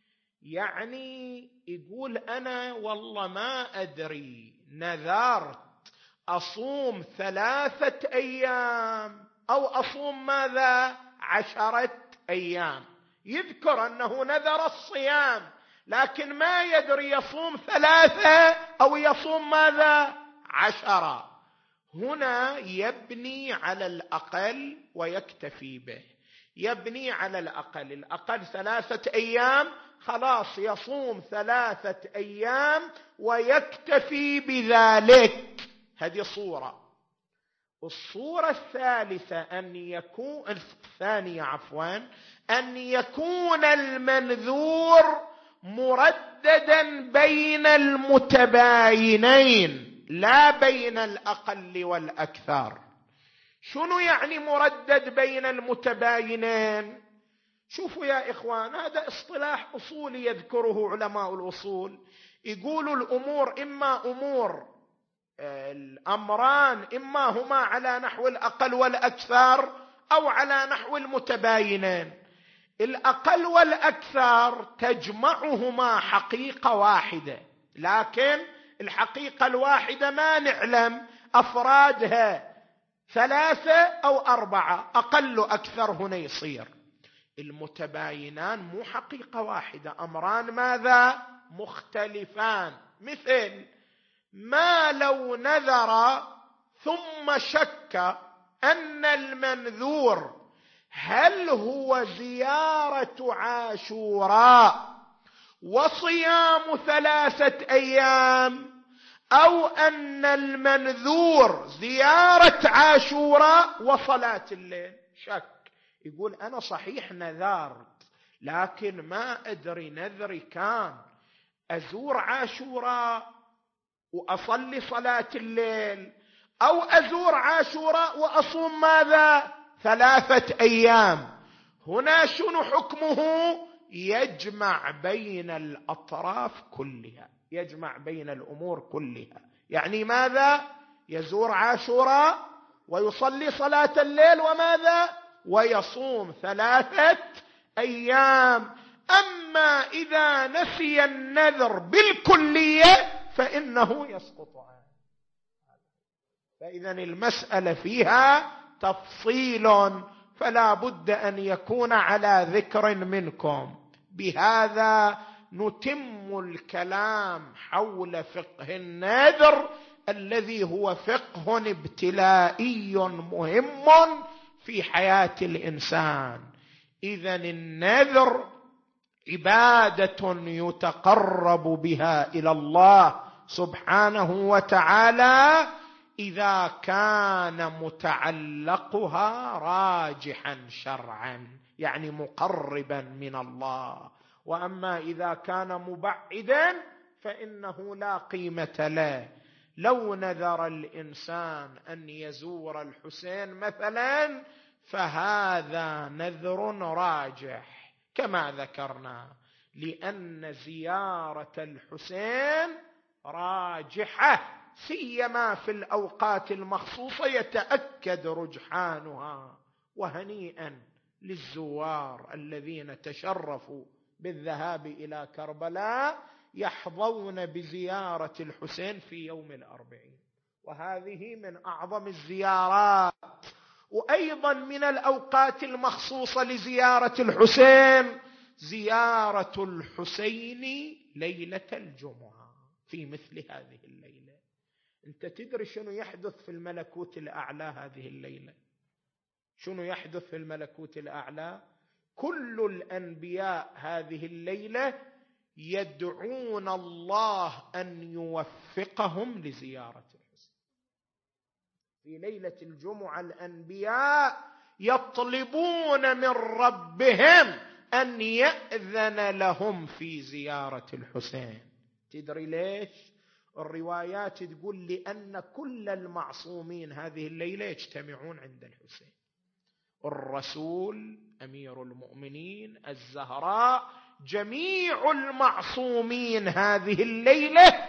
يعني يقول أنا والله ما أدري، نذرت أصوم ثلاثة أيام أو أصوم ماذا؟ عشرة أيام. يذكر أنه نذر الصيام لكن ما يدري يصوم ثلاثة أو يصوم ماذا؟ عشرة. هنا يبني على الأقل ويكتفي به. يبني على الأقل، الأقل ثلاثة أيام، خلاص يصوم ثلاثة أيام ويكتفي بذلك. هذه صورة. الصورة الثالثة أن يكون الثانية عفوا أن يكون المنذور مرددا بين المتباينين لا بين الأقل والأكثر. شنو يعني مردد بين المتباينين؟ شوفوا يا إخوان، هذا اصطلاح أصولي يذكره علماء الأصول. يقولوا الأمور إما أمور الأمران إما هما على نحو الأقل والأكثر أو على نحو المتباينين. الأقل والأكثر تجمعهما حقيقة واحدة، لكن الحقيقة الواحدة ما نعلم أفرادها ثلاثة أو أربعة، أقل أكثر هنا يصير. المتباينان مو حقيقة واحدة، أمران ماذا؟ مختلفان. مثل ما لو نذر ثم شك أن المنذور هل هو زيارة عاشوراء وصيام ثلاثة أيام أو أن المنذور زيارة عاشوراء وصلاة الليل. شك، يقول أنا صحيح نذرت لكن ما أدري نذري كان أزور عاشوراء وأصلي صلاة الليل أو أزور عاشوراء وأصوم ماذا؟ ثلاثة أيام. هنا شنو حكمه؟ يجمع بين الأطراف كلها، يجمع بين الأمور كلها. يعني ماذا؟ يزور عاشوراء ويصلي صلاة الليل وماذا؟ ويصوم ثلاثة أيام. أما إذا نسي النذر بالكلية فإنه يسقط عنه. فإذا المسألة فيها تفصيل، فلا بد أن يكون على ذكر منكم. بهذا نتم الكلام حول فقه النذر الذي هو فقه ابتلائي مهم في حياة الإنسان. إذن النذر عبادة يتقرب بها إلى الله سبحانه وتعالى إذا كان متعلقها راجحا شرعا، يعني مقربا من الله. وأما إذا كان مبعدا فإنه لا قيمة له. لو نذر الإنسان أن يزور الحسين مثلا فهذا نذر راجح كما ذكرنا، لأن زيارة الحسين راجحة، سيما في الأوقات المخصوصة يتأكد رجحانها. وهنيئا للزوار الذين تشرفوا بالذهاب إلى كربلاء يحظون بزيارة الحسين في يوم الأربعين، وهذه من أعظم الزيارات. وأيضا من الأوقات المخصوصة لزيارة الحسين زيارة الحسين ليلة الجمعة في مثل هذه الليلة. أنت تدري شنو يحدث في الملكوت الأعلى هذه الليلة؟ شنو يحدث في الملكوت الأعلى؟ كل الأنبياء هذه الليلة يدعون الله أن يوفقهم لزيارة الحسين. في ليلة الجمعة الأنبياء يطلبون من ربهم أن يأذن لهم في زيارة الحسين. تدري ليش؟ الروايات تقول لأن كل المعصومين هذه الليلة يجتمعون عند الحسين. الرسول، أمير المؤمنين، الزهراء، جميع المعصومين هذه الليلة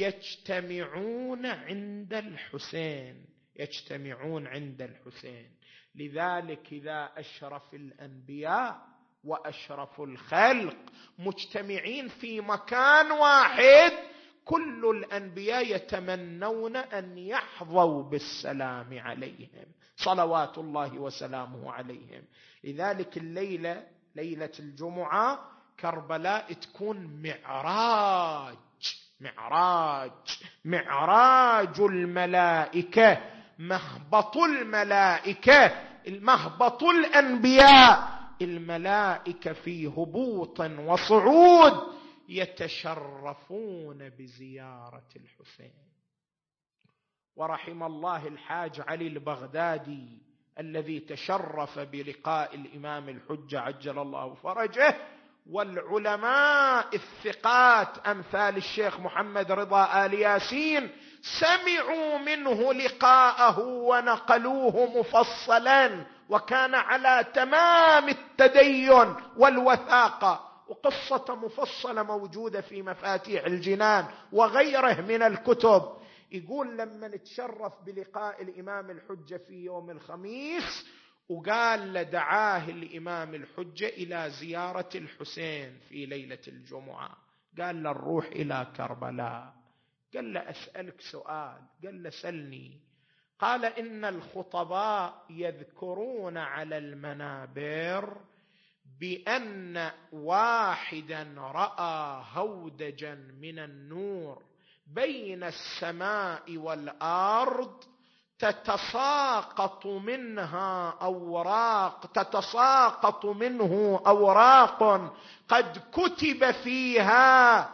يجتمعون عند الحسين، يجتمعون عند الحسين. لذلك إذا أشرف الأنبياء وأشرف الخلق مجتمعين في مكان واحد كل الأنبياء يتمنون أن يحظوا بالسلام عليهم صلوات الله وسلامه عليهم. لذلك الليلة ليلة الجمعة كربلاء تكون معراج معراج معراج الملائكة، مهبط الملائكة، مهبط الأنبياء. الملائكة في هبوط وصعود يتشرفون بزيارة الحسين. ورحم الله الحاج علي البغدادي الذي تشرف بلقاء الإمام الحجة عجل الله فرجه، والعلماء الثقات أمثال الشيخ محمد رضا آل ياسين سمعوا منه لقاءه ونقلوه مفصلا، وكان على تمام التدين والوثاقة. وقصة مفصلة موجودة في مفاتيح الجنان وغيره من الكتب. يقول لما نتشرف بلقاء الإمام الحجة في يوم الخميس وقال لدعاه الإمام الحجة إلى زيارة الحسين في ليلة الجمعة، قال له نروح إلى كربلاء. قال له أسألك سؤال. قال له سلني. قال إن الخطباء يذكرون على المنابر بأن واحدا رأى هودجا من النور بين السماء والأرض تتساقط منها أوراق تتساقط منه أوراق قد كتب فيها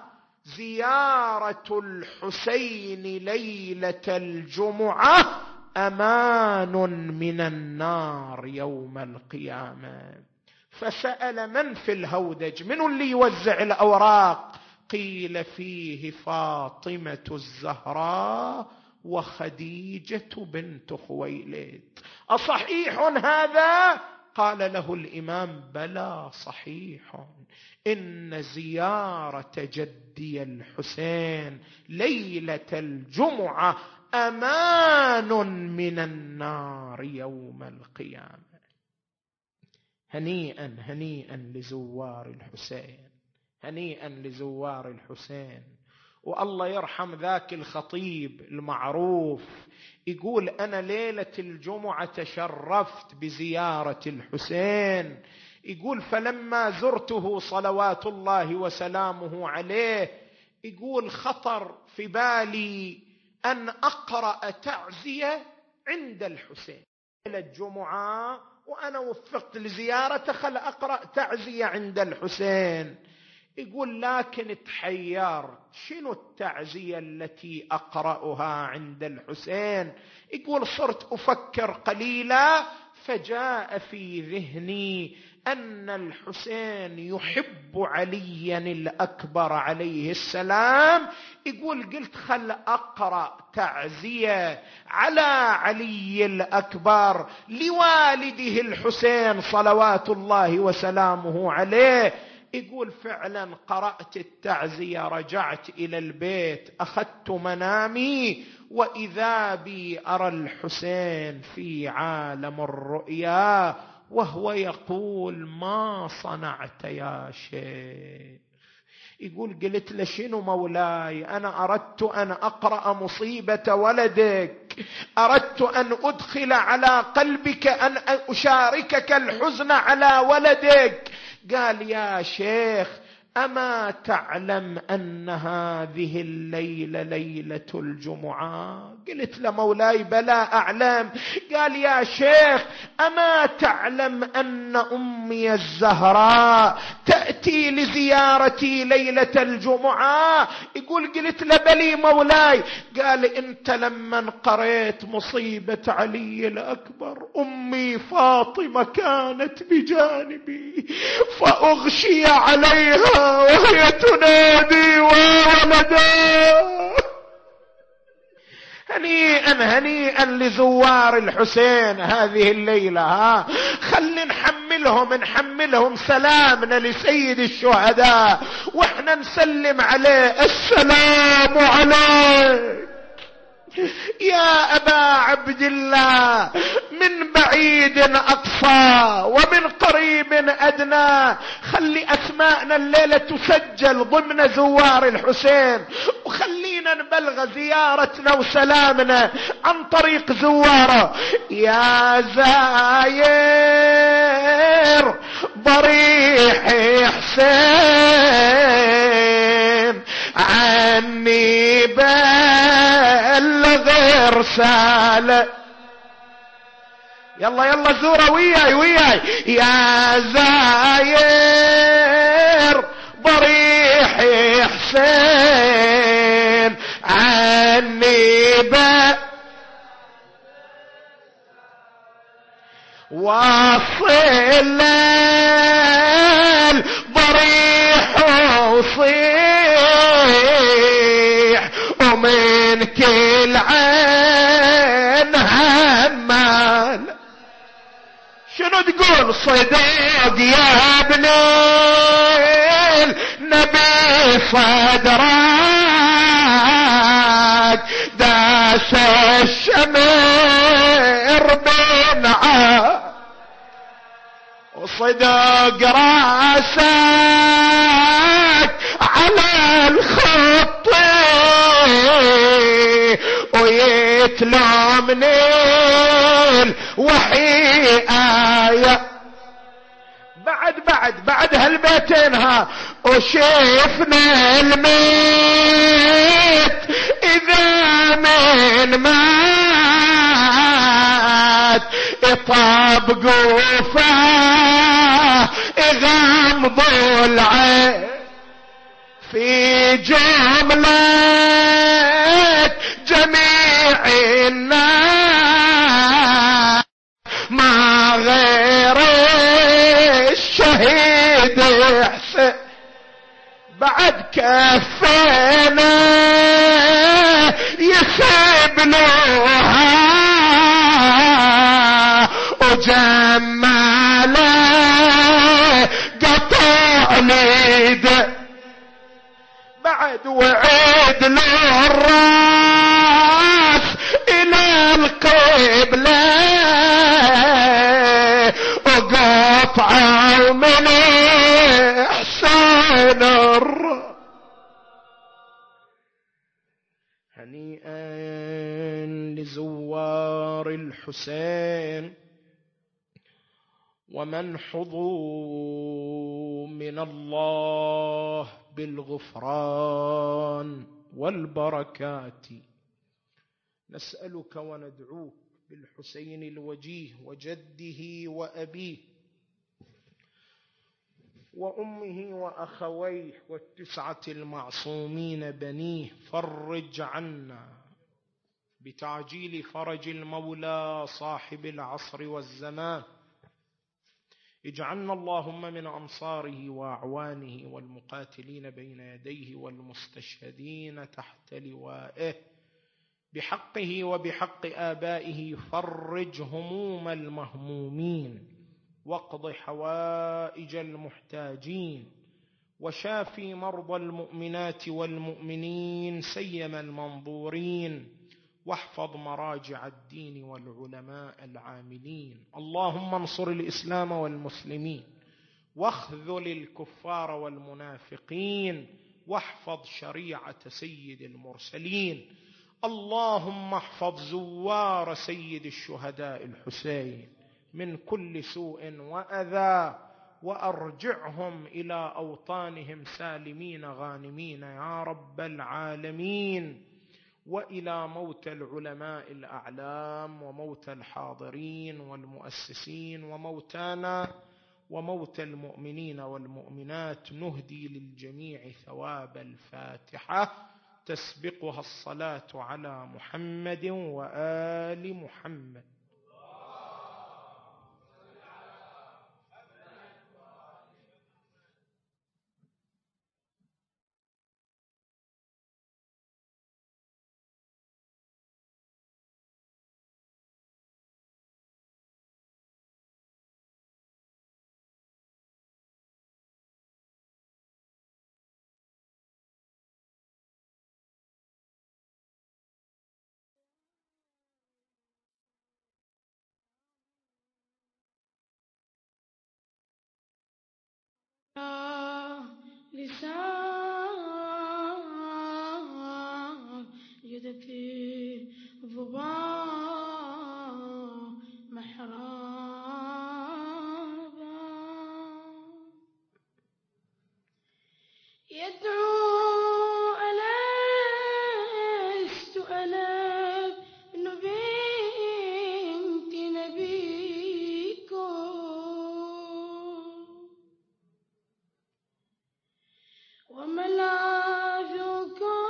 زيارة الحسين ليلة الجمعة أمان من النار يوم القيامة. فسأل من في الهودج، من اللي يوزع الأوراق؟ قيل فيه فاطمة الزهراء وخديجة بنت خويلد. أصحيح هذا؟ قال له الإمام بلى صحيح، إن زيارة جدي الحسين ليلة الجمعة أمان من النار يوم القيامة. هنيئا هنيئا لزوار الحسين، هنيئا لزوار الحسين. والله يرحم ذاك الخطيب المعروف يقول أنا ليلة الجمعة تشرفت بزيارة الحسين. يقول فلما زرته صلوات الله وسلامه عليه يقول خطر في بالي أن أقرأ تعزية عند الحسين. الجمعة وأنا وفقت لزيارته، خل أقرأ تعزية عند الحسين. يقول لكن تحيرت شنو التعزية التي أقرأها عند الحسين. يقول صرت أفكر قليلا فجاء في ذهني أن الحسين يحب عليا الأكبر عليه السلام. يقول قلت خل أقرأ تعزية على علي الأكبر لوالده الحسين صلوات الله وسلامه عليه. يقول فعلا قرأت التعزية، رجعت إلى البيت، أخذت منامي وإذا بي أرى الحسين في عالم الرؤيا وهو يقول ما صنعت يا شيخ. يقول قلت له شنو مولاي؟ أنا أردت أن أقرأ مصيبة ولدك، أردت أن أدخل على قلبك أن أشاركك الحزن على ولدك. قال يا شيخ أما تعلم أن هذه الليلة ليلة الجمعة؟ قلت له مولاي بلى أعلم. قال يا شيخ أما تعلم أن أمي الزهراء تأتي لزيارتي ليلة الجمعة؟ يقول قلت له بلي مولاي. قال أنت لما قريت مصيبة علي الأكبر أمي فاطمة كانت بجانبي فأغشي عليها وهي تنادي وولدا. هنيئا هنيئا لزوار الحسين هذه الليلة. ها خلي نحملهم نحملهم سلامنا لسيد الشهداء واحنا نسلم عليه السلام عليك يا أبا عبد الله، من بعيد أقصى ومن قريب أدنى. خلي أسماءنا الليلة تسجل ضمن زوار الحسين، وخلينا نبلغ زيارتنا وسلامنا عن طريق زواره. يا زاير ضريح حسين عني بلغ رسالة. يلا يلا زورة وياي وياي. يا زاير ضريح حسين عني بلغ واصل الضريح وصيح ومن كل عين همال. شنو تقول؟ صدق يا ابن النبي صدرك داس الشمر بنعا وصدق راسك على الخط ويتلى من الوحي آية. بعد بعد بعد هالبيتين ها وشفنا الميت إذا من مات يطابقوا فاه يغمضوا العين في جملة جميع الناس ما غير الشهيد حسين. بعد كفينا يسبلوها وجماله قطع ليده. بعد وعيد له الراس الى القبله وقطعوا من احسان الراس. هنيئا لزوار الحسين ومنحضوا من الله بالغفران والبركات. نسألك وندعوك بالحسين الوجيه وجده وأبيه وأمه وأخويه والتسعة المعصومين بنيه، فرج عنا بتعجيل فرج المولى صاحب العصر والزمان. اجعلنا اللهم من أنصاره وأعوانه والمقاتلين بين يديه والمستشهدين تحت لوائه بحقه وبحق آبائه. فرج هموم المهمومين واقض حوائج المحتاجين وشافي مرضى المؤمنات والمؤمنين سيما المنظورين، واحفظ مراجع الدين والعلماء العاملين. اللهم انصر الإسلام والمسلمين واخذل الكفار والمنافقين واحفظ شريعة سيد المرسلين. اللهم احفظ زوار سيد الشهداء الحسين من كل سوء وأذى وأرجعهم إلى أوطانهم سالمين غانمين يا رب العالمين. وإلى موت العلماء الأعلام وموت الحاضرين والمؤسسين وموتانا وموت المؤمنين والمؤمنات، نهدي للجميع ثواب الفاتحة تسبقها الصلاة على محمد وآل محمد. لسان جدتي ضباء محرابا يدعو ألست أنا ابن بنت نبيكم وملاذكم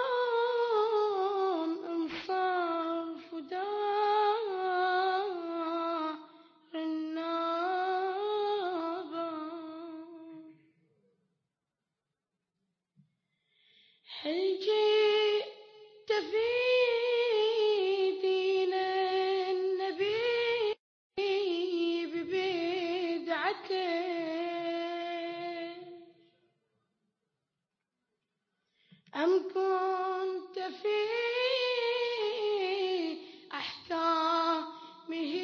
أنصار فداء النابا. هل جئت في دين النبي ببدعته أم كنت في أحكامه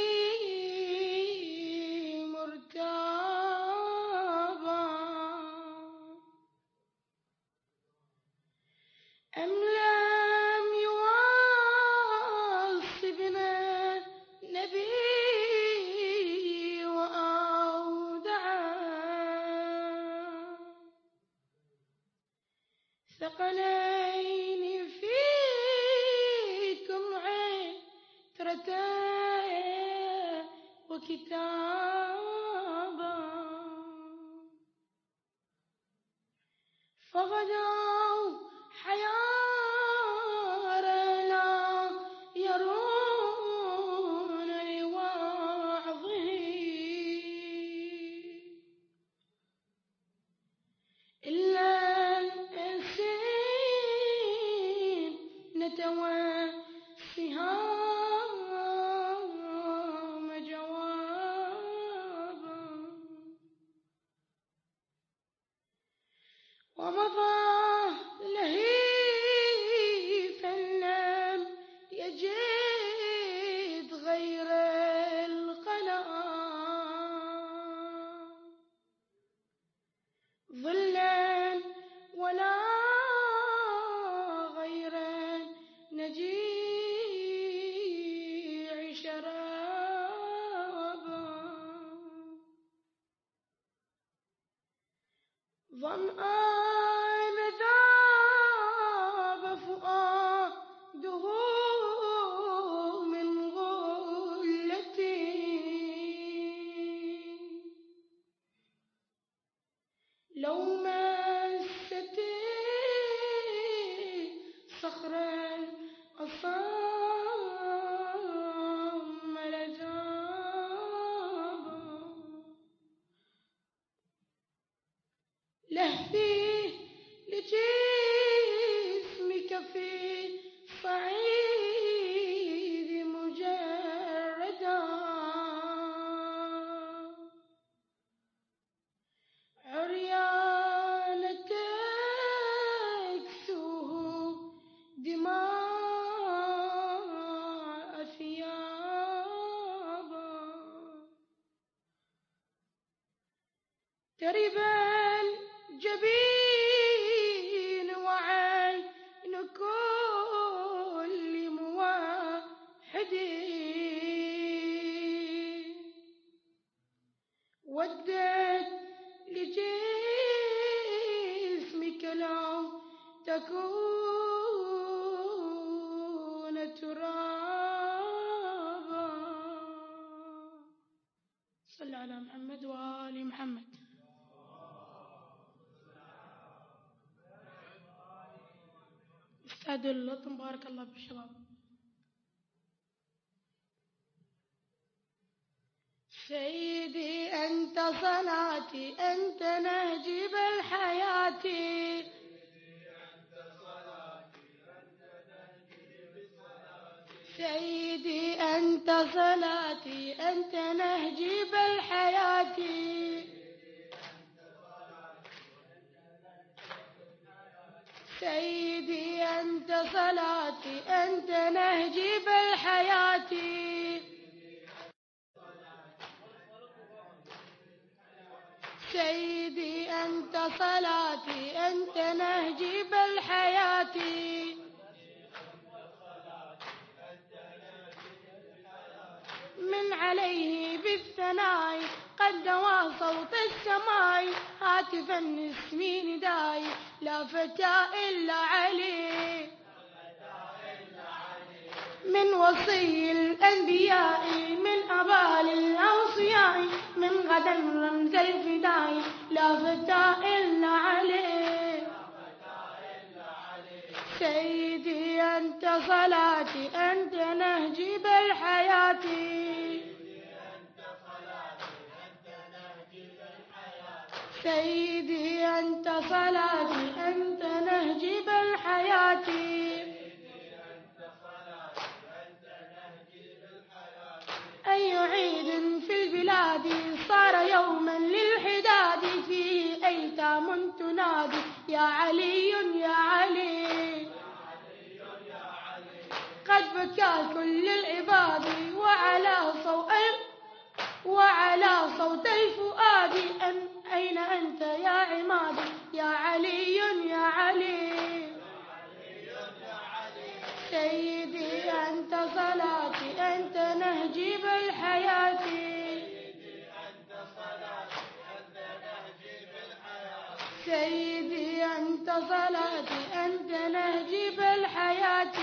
مرتابا أم لم يواصبنا النبي وأودعا ثقلين فيكم عترتين وكتابا فغدوا حيارى لا يرون لوعظه إلا الأنسين نتوفيها جوابا ومضى لهيفا لم يجد غير القلم ظلا ولا غير نجيع شرابا ظمآن ذاب فؤاده من غربة ربا الجبين وعين كل موحد ودت لجسمك لو تكون ترابا. صل على محمد وآل محمد. أستاذ اللطم بارك الله بالشباب. سيدي أنت صلاتي أنت نهجي بالحياة سيدي أنت صلاتي أنت نهجي بالحياة سيدي أنت صلاتي أنت نهجي بالحياة سيدي أنت صلاتي أنت نهجي بالحياة من عليه بالثناء قد نوى صوت السماء هاتفا اسمي نداي لا فتى إلا علي من وصي الأنبياء من أبال الأوصياء من غدا رمز الفداء لا فتى إلا علي سيدي أنت صلاتي أنت نهجي بالحياة سيدي أنت صلاتي أنت نهجي بالحياة أي عيد في البلاد صار يوما للحداد فيه أيتام تنادي يا علي يا علي قد بكى كل العباد وعلى صوت وعلى صوت الفؤاد أن أين أنت يا عمادي يا علي يا علي سيدي أنت صلاتي أنت نهجي بالحياة سيدي أنت صلاتي أنت نهجي بالحياة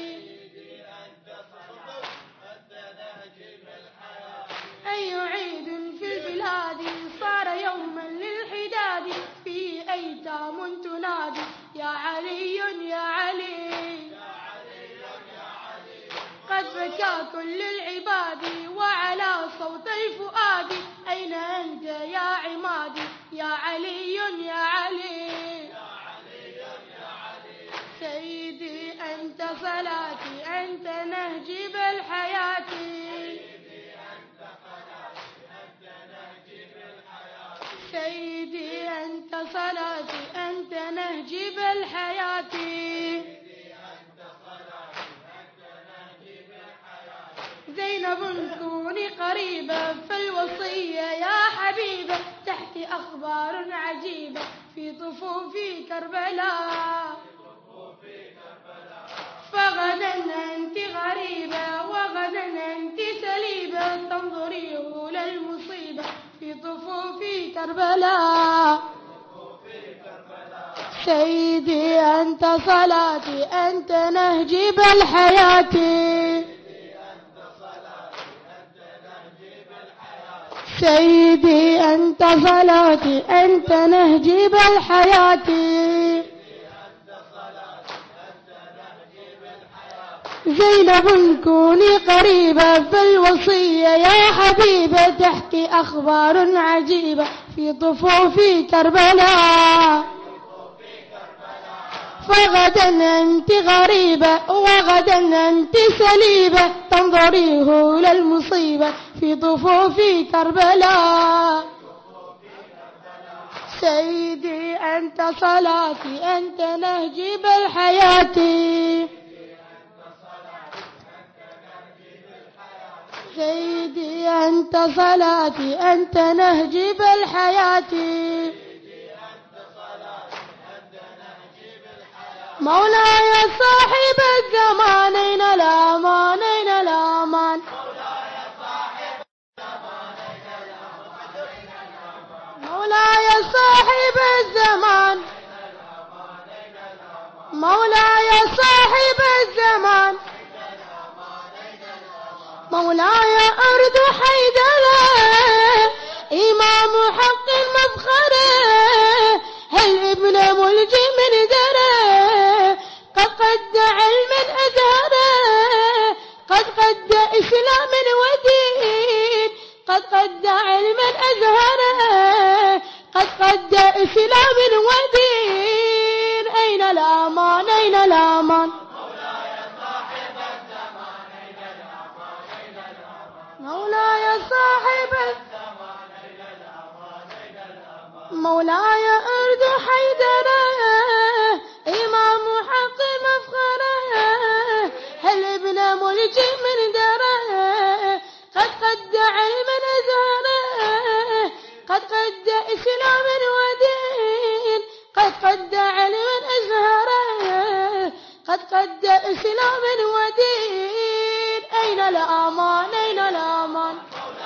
أي عيد في البلاد صار يوما للحداد فيه أيتام تنادي يا علي يا علي قد بكى كل العباد وعلى صوت الفؤاد أين أنت يا عمادي يا علي يا علي سيدي أنت صلاتي أنت نهجي بالحياة سيدي أنت صلاتي أنت نهجي بالحياة زينب كوني قريبة فالوصية يا حبيبة تحكي أخبار عجيبة في طفوف كربلاء فغدا أنت غريبة وغدا أنت سليبة تنظري أولى المصيبة في طفوف كربلاء سيدي أنت صلاتي أنت نهجي بالحياة سيدي أنت صلاتي أنت نهجي بالحياة زينب كوني قريبة فالوصية يا حبيبة تحكي أخبار عجيبة في طفوف كربلاء فغدا أنت غريبة وغدا أنت سليبة تنظري هول المصيبة في طفوف كربلاء سيدي أنت صلاتي أنت نهجي بالحياة سيدي أنت أنت صلاتي أنت نهجي بالحياة مولاي صاحب الزمان أين الأمان أين الأمان مولاي صاحب الزمان مولاي صاحب الزمان مولاي أرض حيدرة إمام حق مفخرة هل ابن ملجي من درة قد قد علم أزهرة قد قد إسلام ودين قد قد علم أزهرة قد قد إسلام ودين أين الأمان أين الأمان مولاي صاحب مولاي أرض حيدرة إمام حق مفخرة هل ابن ملجي من درة قد قد علم أزهرة قد قد إسلام ودين قد قد علم أزهرة قد قد إسلام ودين أين الأمان أين الأمان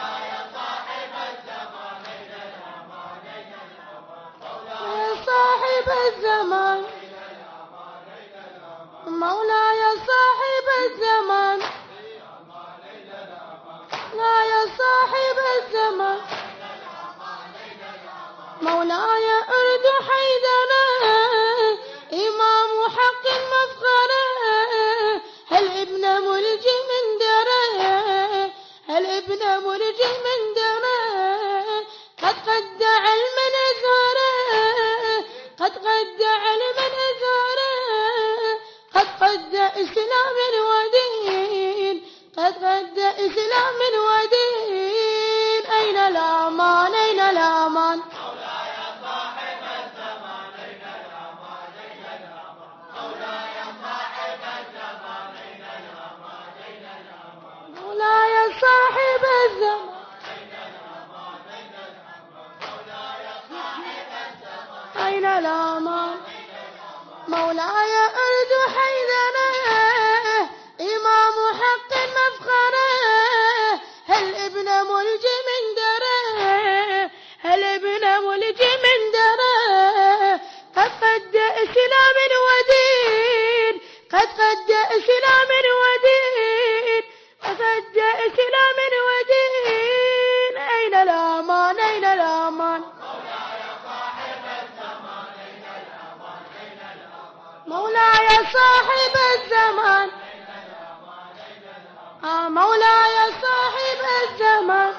صاحب الزمان مولاي صاحب الزمان لا يا صاحب الزمان مولاي أرض حيدرة إمام حق مفخرة هل ابن ملجي من درة هل ابن ملجي من درة قد قد علم أزهرة قد قد علم أزهرة قد قد إسلام ودين قد قد إسلام ودين أين الأمان أين الأمان مولاي صاحب الزمان أين الأمان مولاي أرض حيدرة إمام حق مفخرة هل ابن ملجي من درة هل ابن ملجي من درة قد قد إسلام ودين قد قد إسلام ودين قد قد إسلام ودين أين الأمان أين الأمان مولاي صاحب الزمان آه مولاي صاحب الزمان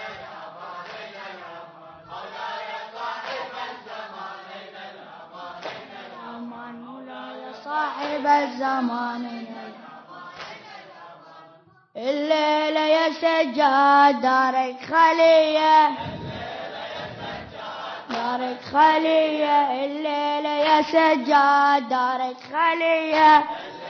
مولاي صاحب الزمان الليلة يا سجاد دارك خلية دارك خلية الليلة يا سجاد دارك خلية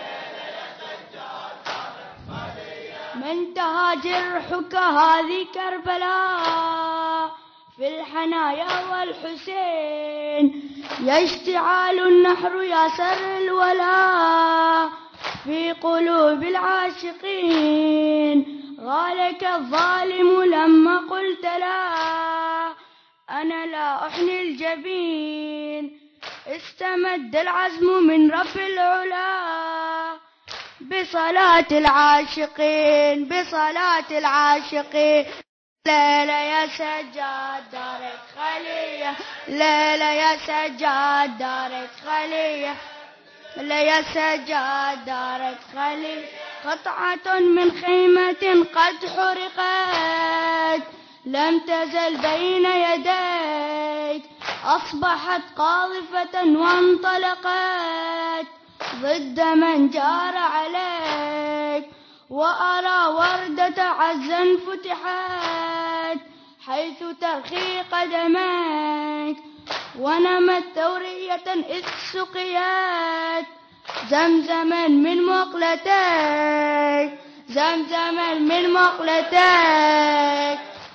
من تهاجر حكى هذه كربلاء في الحنايا والحسين يشتعال النحر يا سر الولاء في قلوب العاشقين غالك الظالم لما قلت لا أنا لا أحني الجبين استمد العزم من رب العلا بصلاة العاشقين بصلاة العاشقين ليلة يا سجاد دارك خلية ليلة يا سجاد دارك خلية ليلة يا سجاد دارك خلية قطعة من خيمة قد حرقت لم تزل بين يديك أصبحت قاذفة وانطلقت ضد من جار عليك وأرى وردة عزا فتحت حيث ترخي قدميك ونمت ثورية إذ سقيت زمزما من مقلتيك زمزما من مقلتيك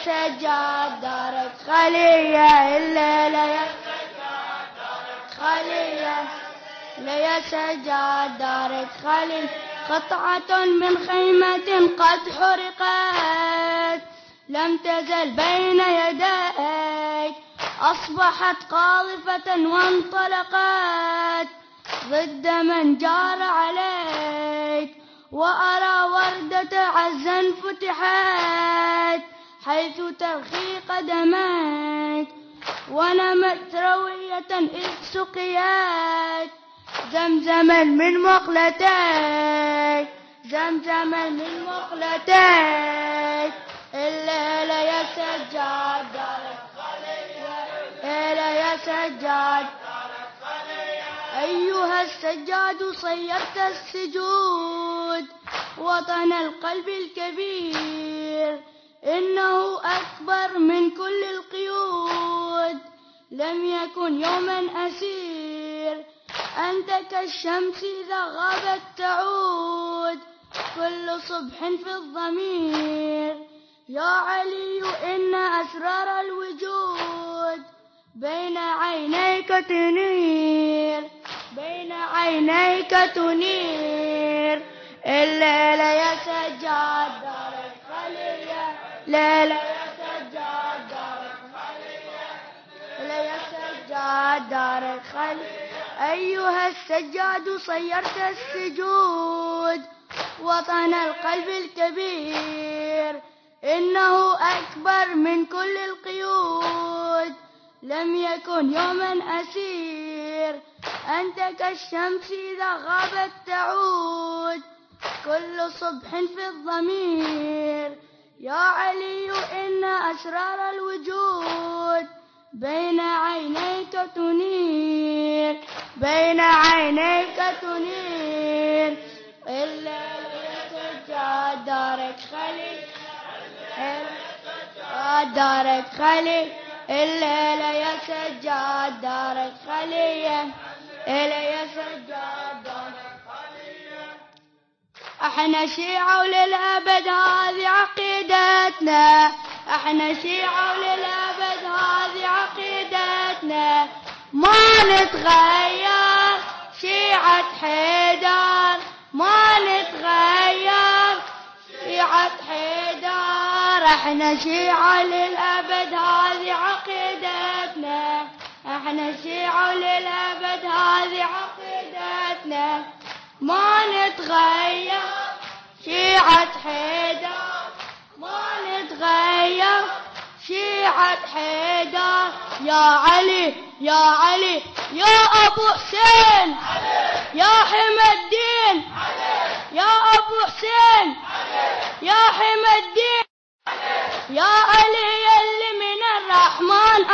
سجاد دارك خلية الليلة يا سجاد دارك خلية ليا سجاد دارك خلية قطعة من خيمة قد حرقت لم تزل بين يديك أصبحت قاذفة وانطلقت ضد من جار عليك وأرى وردة عزا فتحت حيث ترخي قدميك ونمت روية إذ سقيت زمزما من مقلتيك زمزما من مقلتيك الليلة يا سجاد دارك الليلة يا سجاد أيها السجاد صيرت السجود وطن القلب الكبير إنه أكبر من كل القيود لم يكن يوما أسير أنت كالشمس إذا غابت تعود كل صبح في الضمير يا علي إن أسرار الوجود بين عينيك تنير بين عينيك تنير الليلة يا سجاد دارك خلية ليلة يا سجاد دارك خلية ليلة يا سجاد دارك خلية أيها السجاد صيرت السجود وطن القلب الكبير إنه أكبر من كل القيود لم يكن يوما أسير أنت كالشمس إذا غابت تعود كل صبح في الضمير يا علي إن أسرار الوجود بين عينيك تنير بين عينيك تنير إلا سجاد دارك خلي دارك خلي الليلة يا سجاد دارك خلية الليلة يا سجاد دارك خلية احنا شيعة وللأبد هذه عقيدتنا احنا شيعة وللأبد هذه عقيدتنا ما نتغير شيعة حيدر ما نتغير شيعة حيدر احنا شيعة للأبد هذه عقيدتنا احنا شيعة للأبد هذه عقيدتنا ما نتغير شيعة حيدر ما نتغير شيعة حيدر يا علي يا علي يا أبو حسين يا حمى الدين يا أبو حسين يا حمى الدين يا علي يلي من الرحمن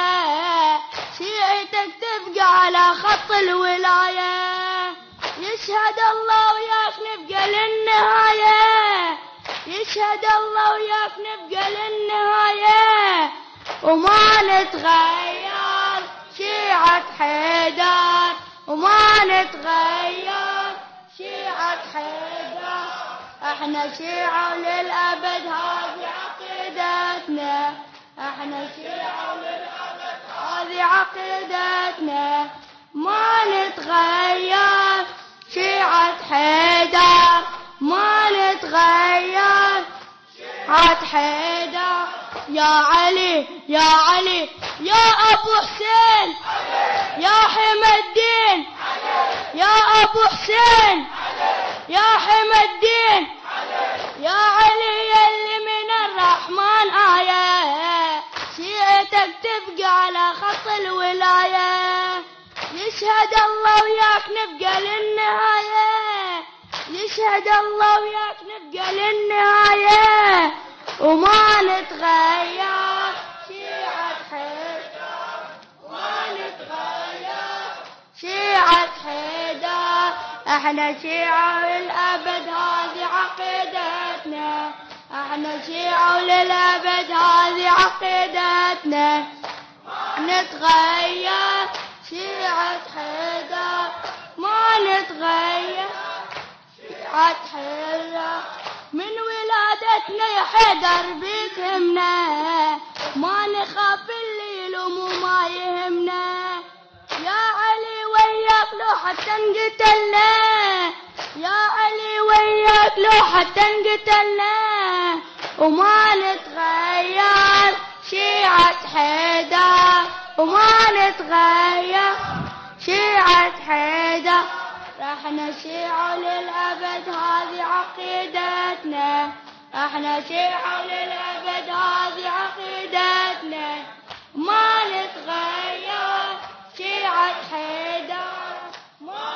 آية شيعتك تبقى على خط الولاية يشهد الله وياك نبقى للنهاية يشهد الله وياك نبقى للنهاية وما نتغير شيعة حيدر وما نتغير شيعة حيدر احنا شيعة وللأبد هذه عقيدتنا احنا شيعة وللأبد هذه عقيدتنا ما نتغير شيعة حيدر ما نتغير شيعة حيدر يا علي يا علي يا أبو حسين يا حمى الدين يا أبو حسين يا حمى الدين يا علي يلي من الرحمن آية شيعتك تبقى على خط الولاية يشهد الله وياك نبقى للنهاية يشهد الله وياك نبقى للنهاية وما نتغير شيعة حيدر وما نتغير شيعة حيدر احنا شيعة للأبد هذه عقيدتنا احنا شيعة للأبد هذه عقيدتنا ما نتغير شيعة حيدر ما نتغير شيعة حيدر من ولادتنا يا حيدر بيفهمنا، ما نخاف اللي يلوم وما يهمنا. يا علي وياك لو حتى انقتلنا، يا علي وياك لو حتى انقتلنا، وما نتغير شيعة حيدر، وما نتغير شيعة حيدر. احنا شيعة للأبد هذه عقيدتنا، احنا شيعة للأبد هذه عقيدتنا، ما نتغير شيعة حيدر، ما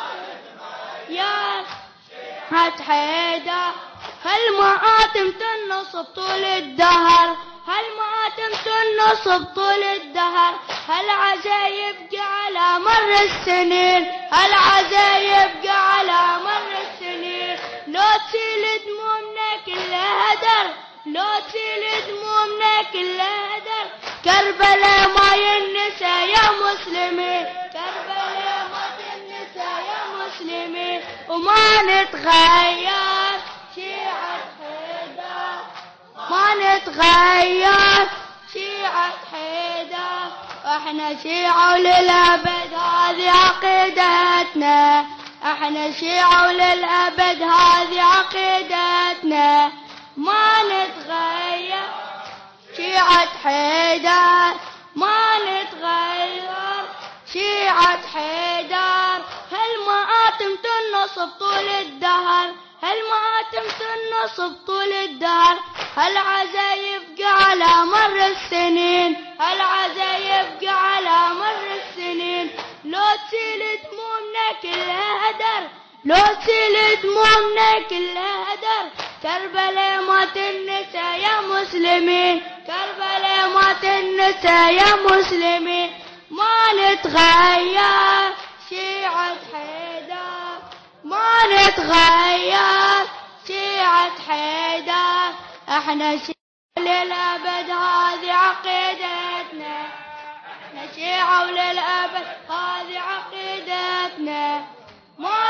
نتغير شيعة حيدر. هالمآتم تنصب طول الدهر، هالمآتم تنصب طول الدهر، هالعزا يبقى على مر السنين، هالعزا يبقى على مر السنين. لو تسيل دمومنا كلها هدر، لو تسيل دمومنا كلها هدر، كربلاء ما ينسى يا مسلمين، كربلاء ما تنسى يا مسلمين. وما نتغير شيعة حيدر، ما نتغير شيعة حيدر. احنا شيعة وللأبد هذه عقيدتنا، احنا شيعة وللأبد هذه عقيدتنا، ما نتغير شيعة حيدر، ما نتغير شيعة حيدر. هالمآتم تنصب طول الدهر، هالمآتم تنصب طول الدهر، هالعزا يبقى على مر السنين، هالعزا يبقى على مر السنين. لو تسيل دمومنا كلها هدر، لو تسيل دمومنا كلها هدر، كربلاء ما تنسى يا مسلمين، كربلاء ما تنسى يا مسلمين. ما نتغير شيعة حيدر، ما نتغير شيعة حيدر. احنا شيعة للأبد هذه عقيدتنا، احنا شيعة وللأبد هذه عقيدتنا، ما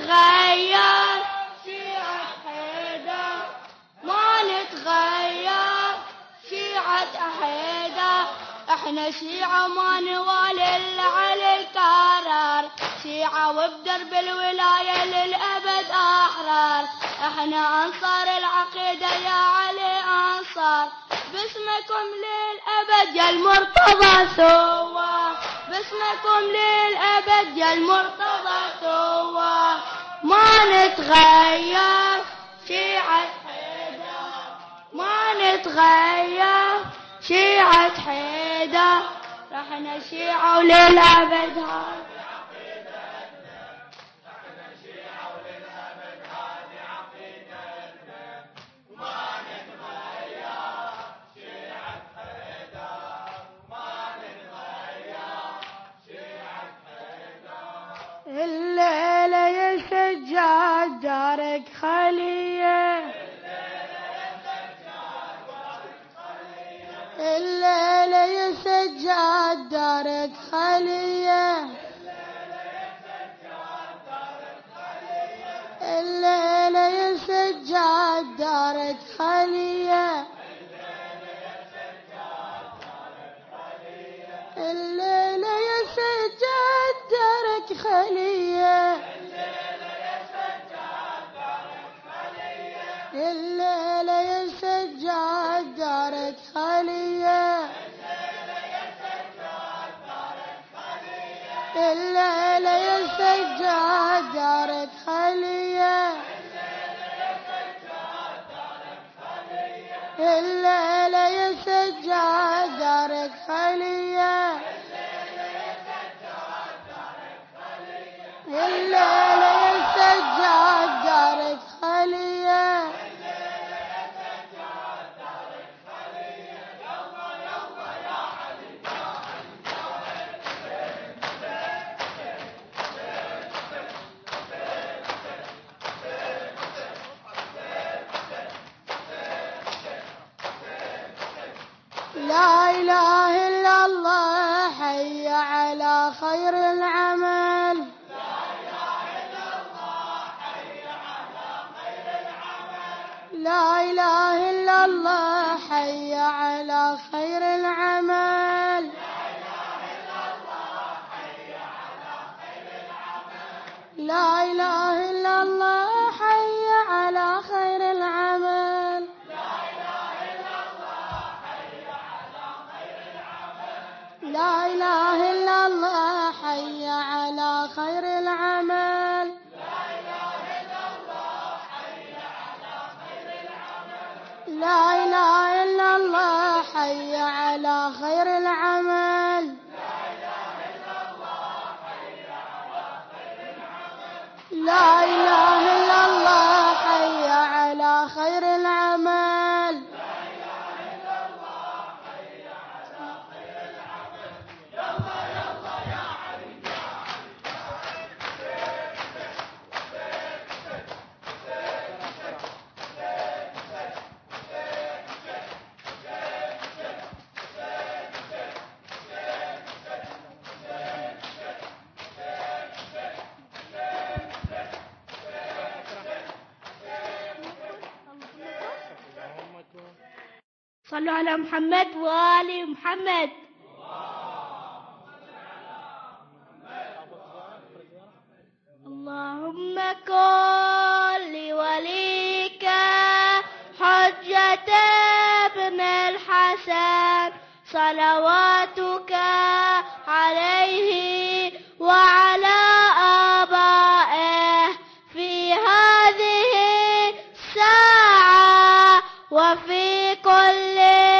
نتغير شيعة حيدر، ما نتغير شيعة حيدر. احنا شيعة ما نوالي الا على الكرار، شيعة وبدرب الولاية للأبد أحرار. احنا أنصار العقيدة يا علي أنصار، باسمكم للأبد يا المرتضى ثوار، باسمكم للأبد يا المرتضى ثوار. ما نتغير شيعة حيدر، ما نتغير شيعة حيدر. احنا شيعة وللأبد هذه الليلة يا سجاد دارك خلية، الليلة يا سجاد دارك خلية، الليلة يا سجاد دارك خلية، الليلة يا سجاد دارك خلية، الليلة يا سجاد دارك خلية، الليلة يا سجاد دارك خلية، الليلة يا سجاد دارك خلية، الليلة يا سجاد دارك خلية. لا إله إلا الله حي على خير العمل، لا حي على خير العمل لا إله إلا الله حي على خير العمل لا إله إلا الله حي على خير العمل لا إله إلا الله حي على خير العمل لا إله إلا الله حي على خير العمل صلوا على محمد وآل محمد. اللهم كن لوليك حجة ابن الحسن صلواتك عليه وعلى آبائه في هذه الساعة وفي كل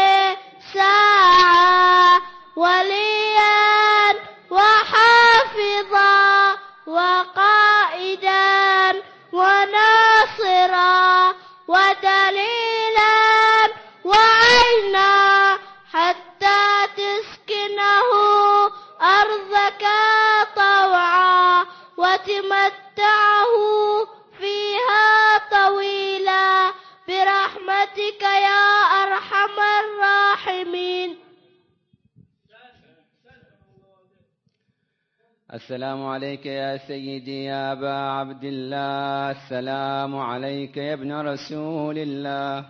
ساعة وليا وحافظا وقائدا وناصرا ودليلا وعينا حتى تسكنه أرضك طوعا وتمتعه فيها طويلا برحمتك يا أرحم الراحمين. السلام عليك يا سيدي يا أبا عبد الله، السلام عليك يا ابن رسول الله،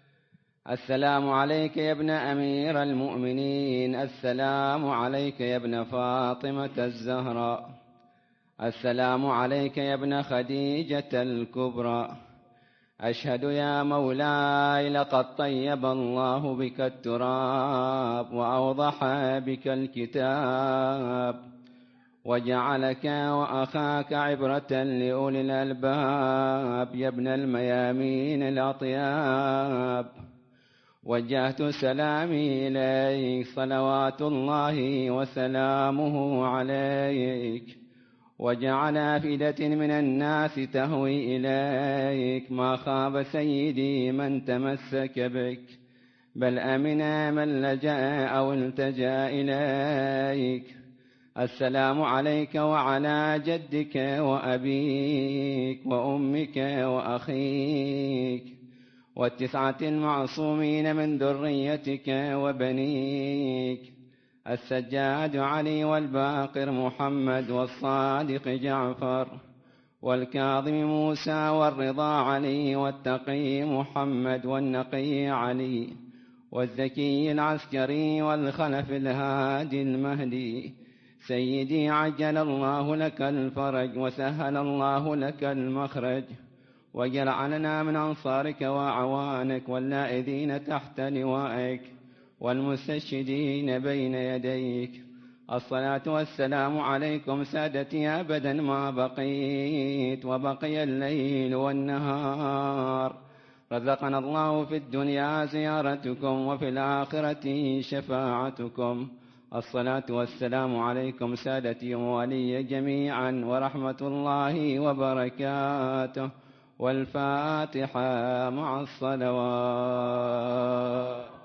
السلام عليك يا ابن أمير المؤمنين، السلام عليك يا ابن فاطمة الزهراء، السلام عليك يا ابن خديجة الكبرى. أشهد يا مولاي لقد طيب الله بك التراب وأوضح بك الكتاب وجعلك وأخاك عبرة لأولي الألباب يا ابن الميامين الأطياب. وجهت سلامي إليك صلوات الله وسلامه عليك، وجعل أفئدة من الناس تهوي إليك. ما خاب سيدي من تمسك بك، بل أمن من لجأ أو التجأ إليك. السلام عليك وعلى جدك وأبيك وأمك وأخيك والتسعة المعصومين من ذريتك وبنيك، السجاد علي والباقر محمد والصادق جعفر والكاظم موسى والرضا علي والتقي محمد والنقي علي والزكي العسكري والخلف الهادي المهدي. سيدي عجل الله لك الفرج وسهل الله لك المخرج، وجعلنا من أنصارك وأعوانك واللائذين تحت لوائك والمستشهدين بين يديك. الصلاة والسلام عليكم سادتي أبدا ما بقيت وبقي الليل والنهار. رزقنا الله في الدنيا زيارتكم وفي الآخرة شفاعتكم. الصلاة والسلام عليكم سادتي وولي جميعا ورحمة الله وبركاته. والفاتحة مع الصلوات.